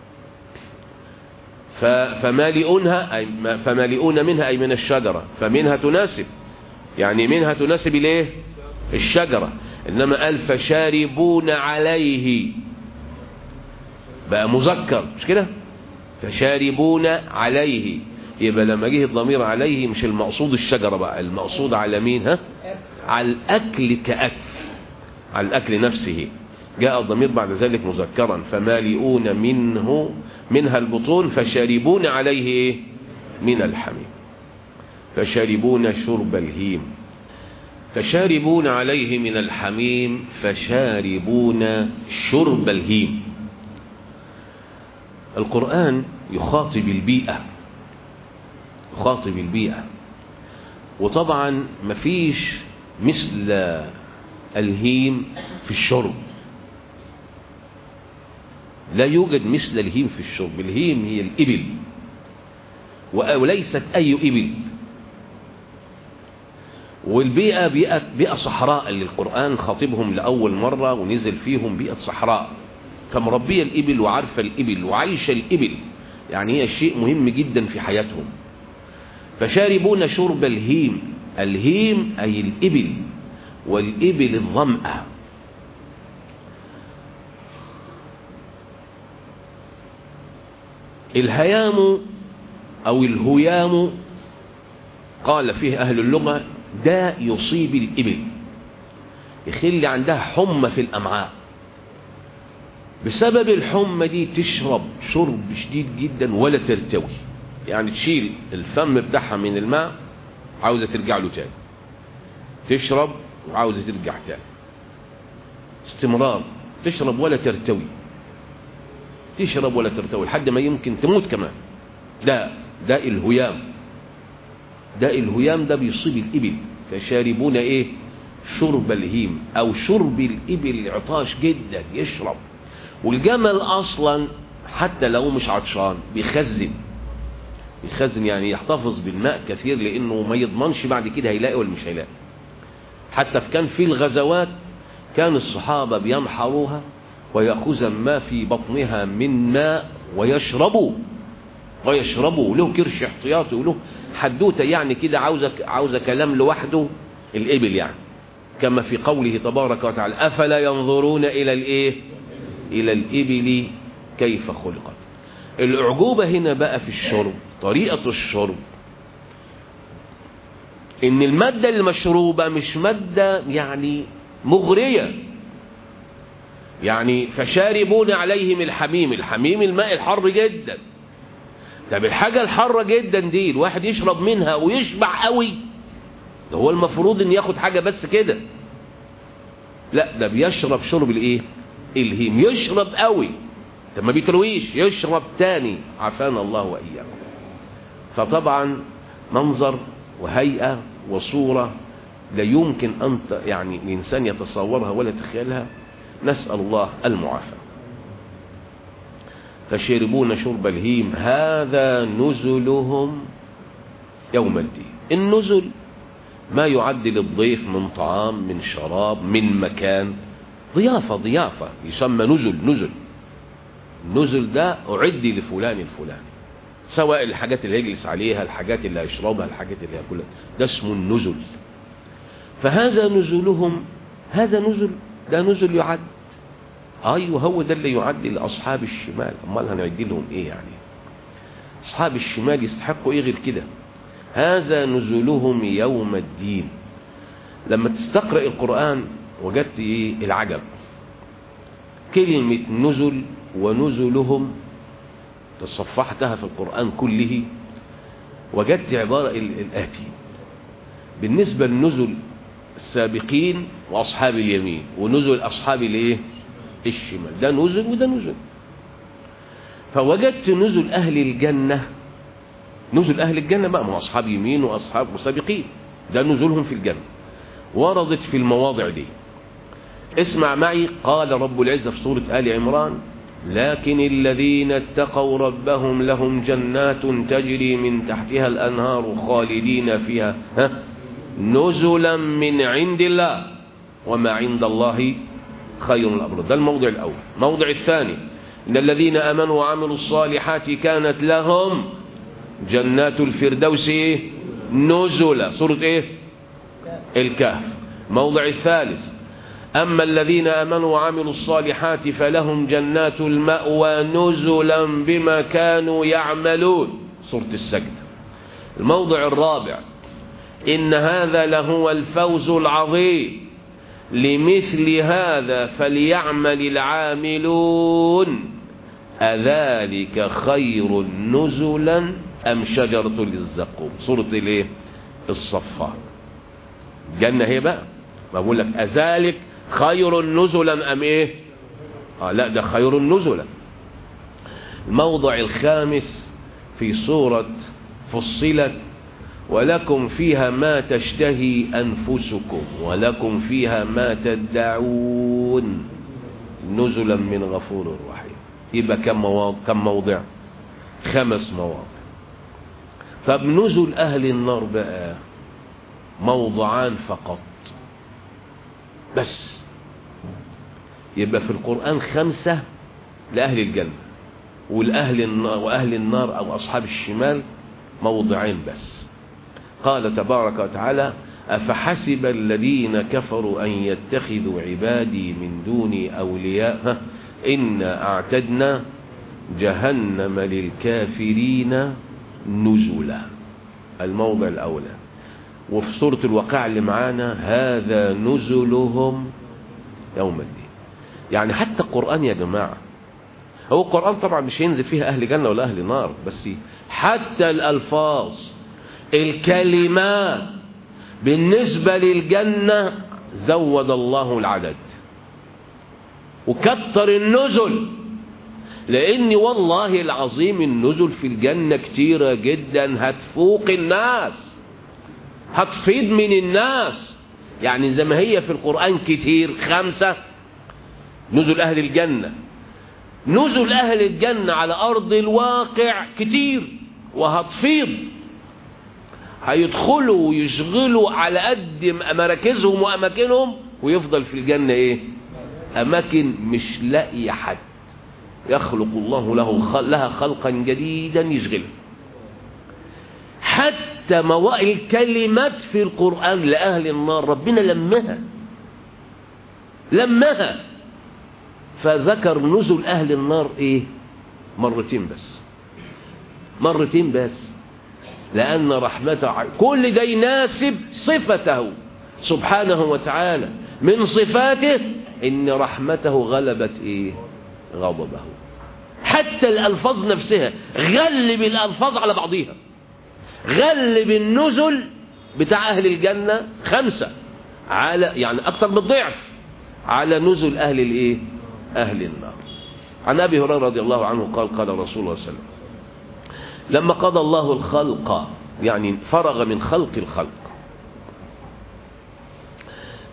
فمالئون منها أي من الشجرة. فمنها تناسب، يعني منها تناسب الايه؟ الشجرة. إنما قال فشاربون عليه بقى مذكر مش كده؟ فشاربون عليه. يبقى لما جه الضمير عليه مش المقصود الشجرة بقى، المقصود على مين؟ على الأكل كأكل، على الأكل نفسه. جاء الضمير بعد ذلك مذكرا فمالئون منها البطون فشاربون عليه إيه؟ من الحميم. فشاربون شرب الهيم. فشاربون عليه من الحميم فشاربون شرب الهيم. القرآن يخاطب البيئة، وطبعا مفيش مثل الهيم في الشرب. لا يوجد مثل الهيم في الشرب. الهيم هي الإبل وليست أي إبل. والبيئة بيئة صحراء اللي القرآن خاطبهم لأول مرة ونزل فيهم بيئة صحراء، فمربية الإبل وعارفة الإبل وعايشة الإبل، يعني هي شيء مهم جدا في حياتهم. فشاربون شرب الهيم. الهيم أي الإبل، والإبل الظمأة. الهيام أو الهيام قال فيه أهل اللغة ده يصيب الإبل، يخلي عندها حمى في الأمعاء. بسبب الحمى دي تشرب شرب شديد جدا ولا ترتوي، يعني تشيل الفم بتاعها من الماء عاوزة ترجع له تاني، تشرب وعاوزة ترجع تاني، استمرار تشرب ولا ترتوي، تشرب ولا ترتوي لحد ما يمكن تموت كمان. ده الهيام. الهيام ده بيصيب الإبل. فشاربون ايه؟ شرب الهيم او شرب الإبل. عطاش جدا يشرب. والجمل اصلا حتى لو مش عطشان بيخزن يعني يحتفظ بالماء كثير، لانه ما يضمنش بعد كده هيلاقي ولا مش هيلاقي. حتى كان في الغزوات كان الصحابة بينحروها ويأخذ ما في بطنها من ماء ويشربوا له كرش احتياطي وله حدوته، يعني كده عاوزة كلام لوحده الإبل، يعني كما في قوله تبارك وتعالى أفلا ينظرون إلى الإبل كيف خلقت. الأعجوبة هنا بقى في الشرب، طريقة الشرب، إن المادة المشروبة مش مادة يعني مغرية. يعني فشاربون عليهم الحميم. الحميم الماء الحر جدا. طب الحاجة الحارة جدا دي الواحد يشرب منها ويشبع قوي؟ ده هو المفروض ان ياخد حاجة بس كده. لا، ده بيشرب شرب الايه؟ الهيم. يشرب قوي. طب ما بيترويش، يشرب تاني. عافانا الله وإياكم. فطبعا منظر وهيئة وصورة لا يمكن أن يعني الإنسان يتصورها ولا يتخيلها. نسأل الله المعافاة. فشربون شرب الهيم هذا نزلهم يوم الدين. النزل ما يعد للضيف من طعام، من شراب، من مكان، ضيافة يسمى نزل. النزل ده أعد لفلان الفلاني، سواء الحاجات اللي يجلس عليها، الحاجات اللي هيشربها، الحاجات اللي هياكلها، ده اسمه النزل. فهذا نزلهم، هذا نزل، ده نزل يعد. ايوه هو ده اللي يعد لاصحاب الشمال. امال هنعد لهم ايه يعني؟ اصحاب الشمال يستحقوا ايه غير كده؟ هذا نزلهم يوم الدين. لما تستقرأ القرآن وجدت ايه العجب؟ كلمة نزل ونزلهم تصفحتها في القرآن كله، وجدت عبارة الآتي: بالنسبة للنزل السابقين وأصحاب اليمين، ونزل أصحاب الايه الشمال، ده نزل وده نزل. فوجدت نزل أهل الجنة، نزل أهل الجنة بقى، ما أصحاب يمين وأصحاب مسابقين، ده نزلهم في الجنة، وردت في المواضع دي. اسمع معي، قال رب العزة في سورة آل عمران: لكن الذين اتقوا ربهم لهم جنات تجري من تحتها الأنهار خالدين فيها نزلا من عند الله وما عند الله خير الأبرار. ده الموضع الأول. الموضع الثاني: إن الذين آمنوا وعملوا الصالحات كانت لهم جنات الفردوس نزلا. سورة ايه؟ الكهف. موضع الثالث: أما الذين آمنوا وعملوا الصالحات فلهم جنات المأوى نزلا بما كانوا يعملون. سورة السجدة. الموضع الرابع: إن هذا لهو الفوز العظيم لمثل هذا فليعمل العاملون أذلك خير نزلا أم شجرة الزقوم. سورة الايه؟ الصفات. الجنة هي بقى، ما بقول لك أذلك خير نزلا أم ايه؟ لا، ده خير نزلا. الموضع الخامس في سورة فصلت: ولكم فيها ما تشتهي أنفسكم ولكم فيها ما تدعون نزلا من غفور رحيم. يبقى كم موضع؟ 5 مواضع. فبنزل أهل النار بقى موضعان فقط بس. يبقى في القرآن 5 لأهل الجنة، وأهل النار أو أصحاب الشمال موضعين بس. قال تبارك وتعالى: أفحسب الذين كفروا أن يتخذوا عبادي من دوني أولياء إنا أعتدنا جهنم للكافرين نزلا. الموضع الأولى. وفي سورة الواقعة اللي معانا: هذا نزلهم يوم الدين. يعني حتى القرآن يا جماعة، هو القرآن طبعا مش هينزل فيها أهل جنة ولا أهل نار، بس حتى الألفاظ، الكلمات بالنسبة للجنة زود الله العدد وكتر النزل، لأن والله العظيم النزل في الجنة كتيرة جدا، هتفوق الناس، هتفيد من الناس. يعني زي ما هي في القرآن كتير 5 نزل أهل الجنة، نزل أهل الجنة على أرض الواقع كتير وهتفيض. هيدخلوا ويشغلوا على قد مراكزهم وأماكنهم، ويفضل في الجنة إيه؟ أماكن مش لاقي حد. يخلق الله لها خلقا جديدا يشغله. حتى الكلمات في القرآن لأهل النار ربنا لمها فذكر نزل أهل النار إيه؟ مرتين بس، لأن رحمته كل ده يناسب صفته سبحانه وتعالى. من صفاته إن رحمته غلبت إيه؟ غضبه. حتى الألفاظ نفسها غلب الألفاظ على بعضها. غلب النزل بتاع أهل الجنة 5 على، يعني أكثر بالضعف، على نزل أهل الإيه؟ أهل النار. عن أبي هريرة رضي الله عنه قال: قال رسول الله صلى الله عليه وسلم: لما قضى الله الخلق، يعني فرغ من خلق الخلق،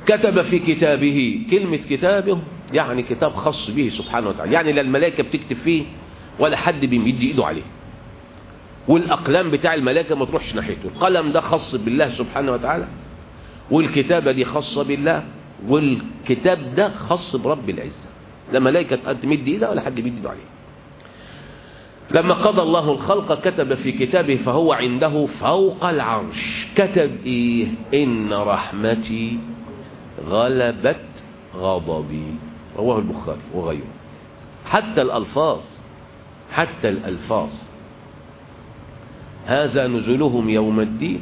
كتب في كتابه، كلمة كتابه يعني كتاب خاص به سبحانه وتعالى، يعني لا الملائكة بتكتب فيه ولا حد بيمد ايده عليه، والأقلام بتاع الملائكة ما تروحش ناحيته. القلم ده خاص بالله سبحانه وتعالى، والكتابة دي خاصة بالله، والكتاب ده خاص برب العزة، لا ملائكة تمد ايدها ولا حد بيمد ايده عليه. لما قضى الله الخلق كتب في كتابه فهو عنده فوق العرش. كتب ايه؟ إن رحمتي غلبت غضبي، رواه البخاري وغيره. حتى الألفاظ هذا نزلهم يوم الدين.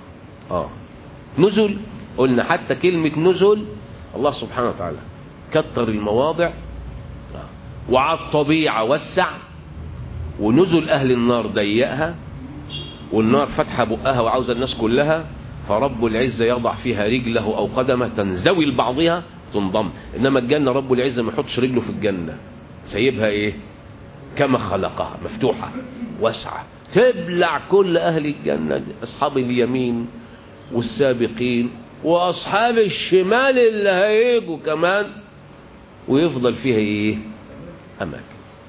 نزل، قلنا حتى كلمة نزل الله سبحانه وتعالى كتر المواضع، وعلى الطبيعة وسع، ونزل أهل النار ضيقها، والنار فتحة بقها وعاوزة الناس كلها، فرب العزة يضع فيها رجله أو قدمه تنزوي لبعضها تنضم. إنما الجنة رب العزة ما يحطش رجله في الجنة، سيبها إيه؟ كما خلقها، مفتوحة واسعة، تبلع كل أهل الجنة، أصحاب اليمين والسابقين وأصحاب الشمال اللي هيجوا كمان، ويفضل فيها إيه؟ أماكن.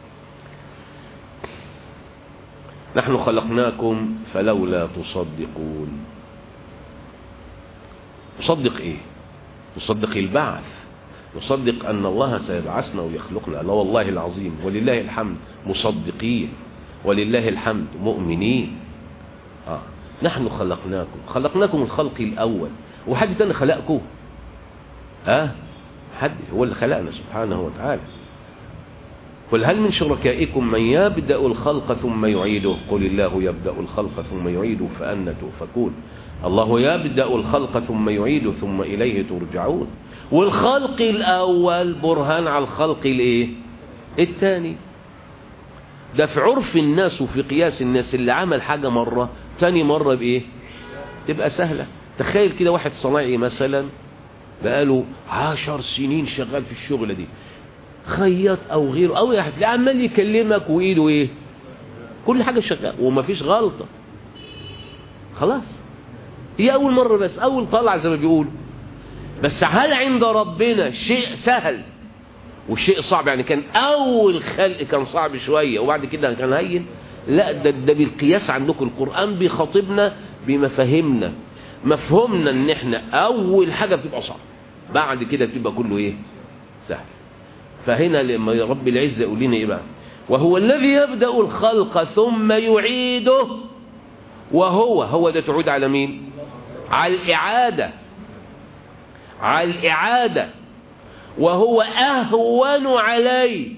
نحن خلقناكم فلولا تصدقون. نصدق ايه؟ نصدق البعث، نصدق ان الله سيبعثنا ويخلقنا. لا والله العظيم ولله الحمد مصدقين، ولله الحمد مؤمنين. نحن خلقناكم الخلق الاول، وحد تاني خلقكم؟ حد هو اللي خلقنا سبحانه وتعالى. قل هل من شركائكم من يبدأ الخلق ثم يعيده؟ قل الله يبدأ الخلق ثم يعيده فأنى تؤفكون. الله يبدأ الخلق ثم يعيده ثم إليه ترجعون. والخلق الأول برهان على الخلق الايه؟ الثاني. ده في عرف الناس وفي قياس الناس، اللي عمل حاجة مرة تاني مرة بإيه؟ تبقى سهلة. تخيل كده واحد صناعي مثلا بقاله 10 سنين شغال في الشغلة دي، خياط او غيره او واحد عمال يكلمك وايده ايه؟ كل حاجه شغاله ومفيش غلطه، خلاص هي اول مره بس، اول طلع زي ما بيقولوا. بس هل عند ربنا شيء سهل والشيء صعب؟ يعني كان اول خلق كان صعب شويه وبعد كده كان هين؟ لا، ده بالقياس عندكم. القران بيخاطبنا بمفاهيمنا، مفهومنا ان احنا اول حاجه بتبقى صعب، بعد كده بتبقى كله ايه؟ سهل. فهنا لما رب العزة يقول لنا ايه بقى؟ وهو الذي يبدأ الخلق ثم يعيده. وهو ده تعود على مين؟ على الإعادة. وهو أهون عليه.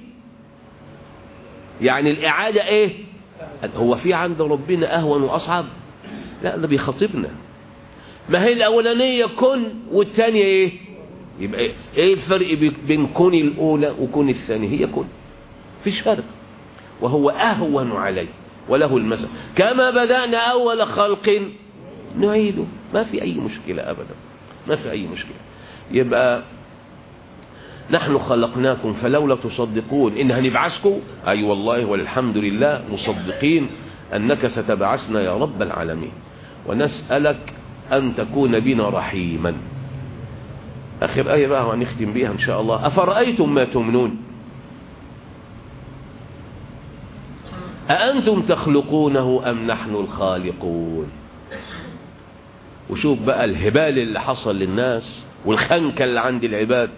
يعني الإعادة ايه؟ هو في عند ربنا أهون وأصعب؟ لا، ده بيخاطبنا. ما هي الأولانية كن والثانية ايه؟ يبقى ايه الفرق بين كون الاولى وكون الثانيه؟ هي كون، فيش فرق. وهو اهون عليه وله المثل كما بدأنا اول خلق نعيده. ما في اي مشكله ابدا، ما في اي مشكله. يبقى نحن خلقناكم فلولا تصدقون. ان هنبعثكم اي والله والحمد لله مصدقين انك ستبعثنا يا رب العالمين، ونسألك ان تكون بنا رحيما. آخر آية بقى وهنختم بيها إن شاء الله. أفرأيتم ما تمنون أأنتم تخلقونه أم نحن الخالقون؟ وشوف بقى الهبال اللي حصل للناس والخنكة اللي عند العباد،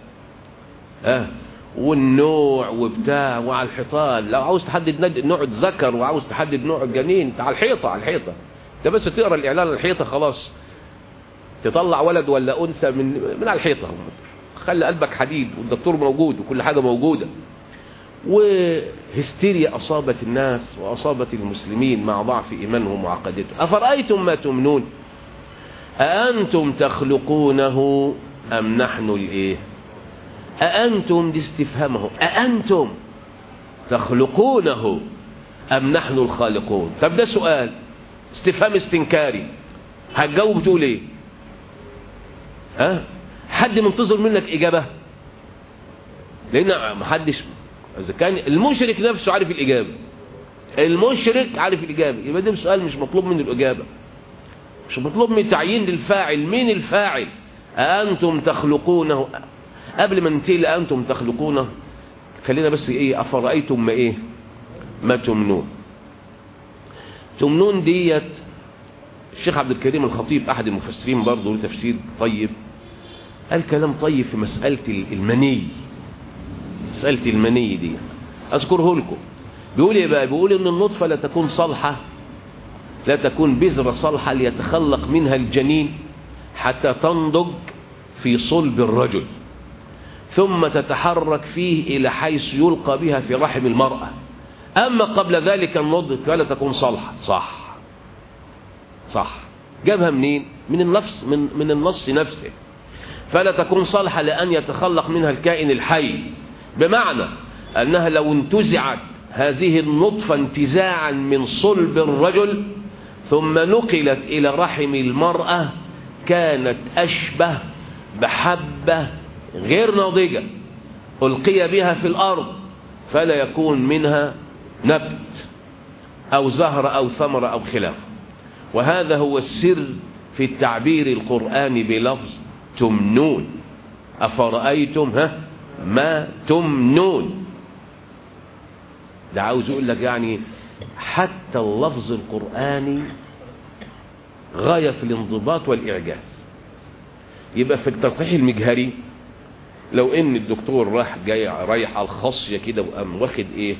والنوع وبتاع، وعلى الحيطان لو عاوز تحدد نوع ذكر وعاوز تحدد نوع جنين، انت على الحيطة انت بس تقرأ الإعلان على الحيطة خلاص تطلع ولد ولا أنثى من على الحيطة. خلي قلبك حديد، والدكتور موجود وكل حاجة موجودة. وهستيريا أصابت الناس وأصابت المسلمين مع ضعف إيمانهم وعقيدتهم. أفرأيتم ما تمنون أأنتم تخلقونه أم نحن الإيه؟ أأنتم دي استفهامه، أأنتم تخلقونه أم نحن الخالقون. طب ده سؤال استفهام استنكاري، هتجاوب تقول ايه؟ حد منتظر منك إجابة؟ لأن محدش، إذا كان المشرك نفسه عارف الإجابة، المشرك عارف الإجابة، يبقى ده سؤال مش مطلوب منه الإجابة، مش مطلوب من تعيين للفاعل. مين الفاعل؟ أأنتم تخلقونه. قبل ما ننتقل أأنتم تخلقونه خلينا بس ايه، أفرأيتم ما تمنون. تمنون ديت الشيخ عبد الكريم الخطيب أحد المفسرين برضه له تفسير طيب، قال كلام طيب في مسألة المني. مسألة المني دي أذكره لكم. بيقول ايه بقى؟ بيقول ان النطفة لا تكون صالحة، لا تكون بذرة صالحة ليتخلق منها الجنين حتى تنضج في صلب الرجل، ثم تتحرك فيه إلى حيث يلقى بها في رحم المرأة. أما قبل ذلك النضج فلا تكون صالحة. صح. جابها منين؟ من النفس، من النص نفسه. فلا تكون صالحة لأن يتخلق منها الكائن الحي، بمعنى أنها لو انتزعت هذه النطفة انتزاعا من صلب الرجل ثم نقلت إلى رحم المرأة كانت أشبه بحبة غير ناضجة ألقي بها في الأرض، فلا يكون منها نبت أو زهرة أو ثمرة أو خلافه. وهذا هو السر في التعبير القرآني بلفظ تمنون. أفرأيتم ما تمنون. ده عاوز يقول لك يعني حتى اللفظ القرآني غاية في الانضباط والإعجاز. يبقى في التصحيح المجهري لو ان الدكتور رايح على الخاصية كده وقام واخد ايه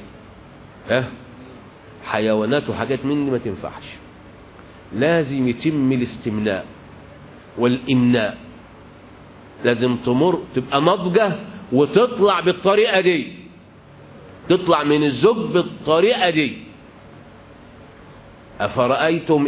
حيوانات وحاجات من دي ما تنفعش. لازم يتم الاستمناء والإمناء، لازم تبقى ناضجة وتطلع بالطريقة دي، تطلع من الزوج بالطريقة دي. أفرأيتم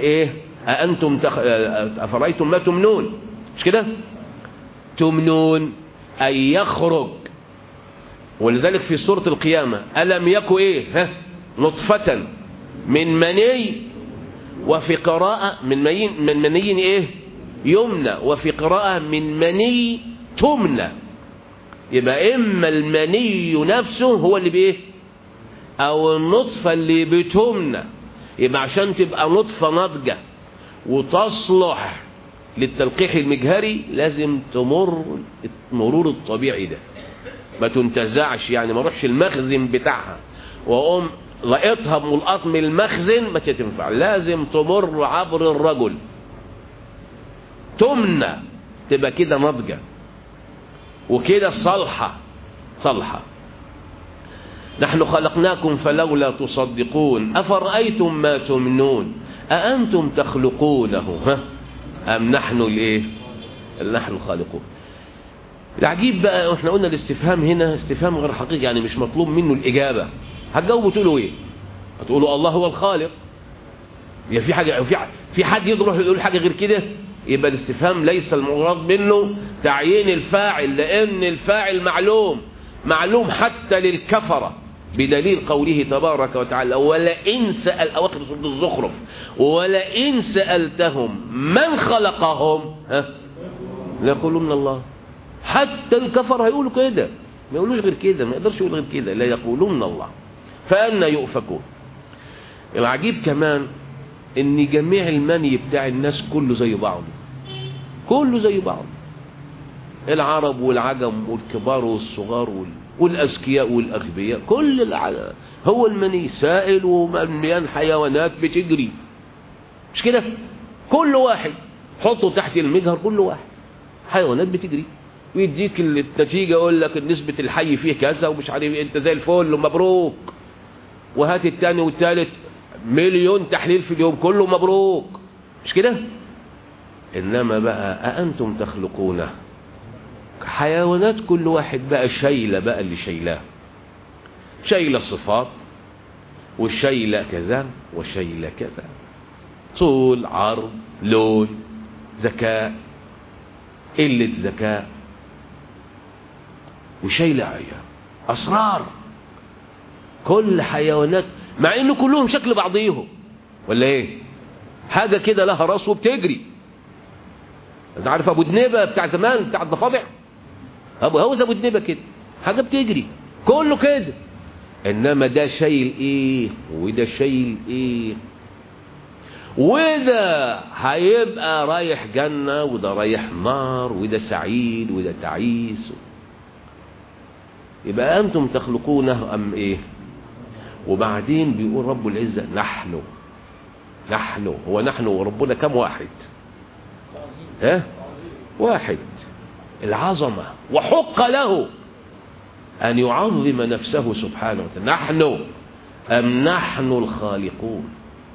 أفرأيتم ما تمنون، مش كده؟ تمنون أي يخرج. ولذلك في سورة القيامة ألم يكن نطفة من مني، وفي قراءة من مني يمنى، وفي قراءة من مني تمنى. يبقى إما المني نفسه هو اللي أو النطفة اللي بتمنى. يبقى عشان تبقى نطفة ناضجة وتصلح للتلقيح المجهري لازم تمر المرور الطبيعي ده، ما تنتزعش. يعني ما اروحش المخزن بتاعها واقوم لقيتها ملقط من المخزن، ما تنفع. لازم تمر عبر الرجل تمنى، تبقى كده ناضجة وكده صالحة. نحن خلقناكم فلولا تصدقون أفرأيتم ما تمنون أأنتم تخلقونه أم نحن نحن الخالقون. العجيب بقى احنا قلنا الاستفهام هنا استفهام غير حقيقي، يعني مش مطلوب منه الإجابة. هتجاوبوا تقولوا ايه؟ هتقولوا الله هو الخالق. يا في حاجة في حد يروح يقول حاجة غير كده؟ يبقى الاستفهام ليس المراد منه تعيين الفاعل، لأن الفاعل معلوم حتى للكفرة، بدليل قوله تبارك وتعالى ولئن سأل أواخر سورة الزخرف ولئن سألتهم من خلقهم ليقولون الله. حتى الكفر هيقولوا كده، ما يقولوش غير كده، ما يقدرش يقول غير كده، لا يقولون الله. فأنا يؤفكون. العجيب كمان ان جميع المني بتاع الناس كله زي بعض، كله زي بعض، العرب والعجم والكبار والصغار والأذكياء والأغبياء، كل هو المني سائل ومليان حيوانات بتجري، مش كده؟ كل واحد حطه تحت المجهر، كل واحد حيوانات بتجري ويديك النتيجة، يقول لك نسبة الحي فيه كذا ومش عارف انت زي الفل ومبروك، وهات الثاني والثالث مليون تحليل في اليوم، كله مبروك، مش كده؟ إنما بقى أأنتم تخلقونه، حيوانات كل واحد بقى شايلة بقى اللي شايلاه، شايلة صفات وشايلة كذا وشايلة كذا، طول عرض لون ذكاء قلة ذكاء، وشايلة أسرار. كل حيوانات مع إنه كلهم شكل بعضيهم ولا إيه؟ حاجة كده لها راس وبتجري. أنت عارف أبو دنيبة بتاع زمان بتاع الضفادع؟ هو زي أبو دنيبة كده، حاجة بتجري كله كده. إنما ده شايل إيه وده شايل إيه، وده هيبقى رايح جنة وده رايح نار، وده سعيد وده تعيس. يبقى أنتم تخلقونه أم إيه؟ وبعدين بيقول رب العزة نحن. هو نحن وربنا كم واحد؟ واحد. العظمة. وحق له أن يعظم نفسه سبحانه وتعالى. نحن أم نحن الخالقون؟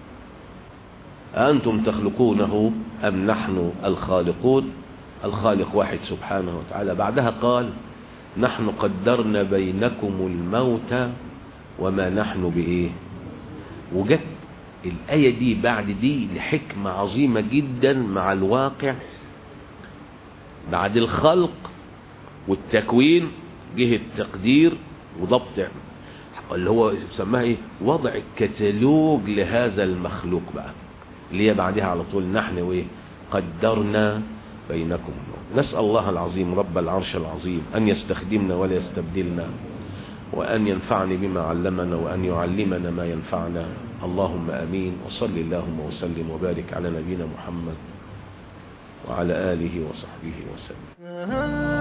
أنتم تخلقونه أم نحن الخالقون؟ الخالق واحد سبحانه وتعالى. بعدها قال نحن قدرنا بينكم الموت وما نحن بإيه. وجت الآية دي بعد دي لحكمة عظيمة جدا مع الواقع. بعد الخلق والتكوين جه التقدير وضبط، اللي هو سماها ايه، وضع الكتالوج لهذا المخلوق بقى، اللي هي بعدها على طول نحن وايه قدرنا بينكم. نسأل الله العظيم رب العرش العظيم أن يستخدمنا ولا يستبدلنا، وأن ينفعني بما علمنا، وأن يعلمنا ما ينفعنا. اللهم آمين. وصل اللهم وسلم وبارك على نبينا محمد وعلى آله وصحبه وسلم.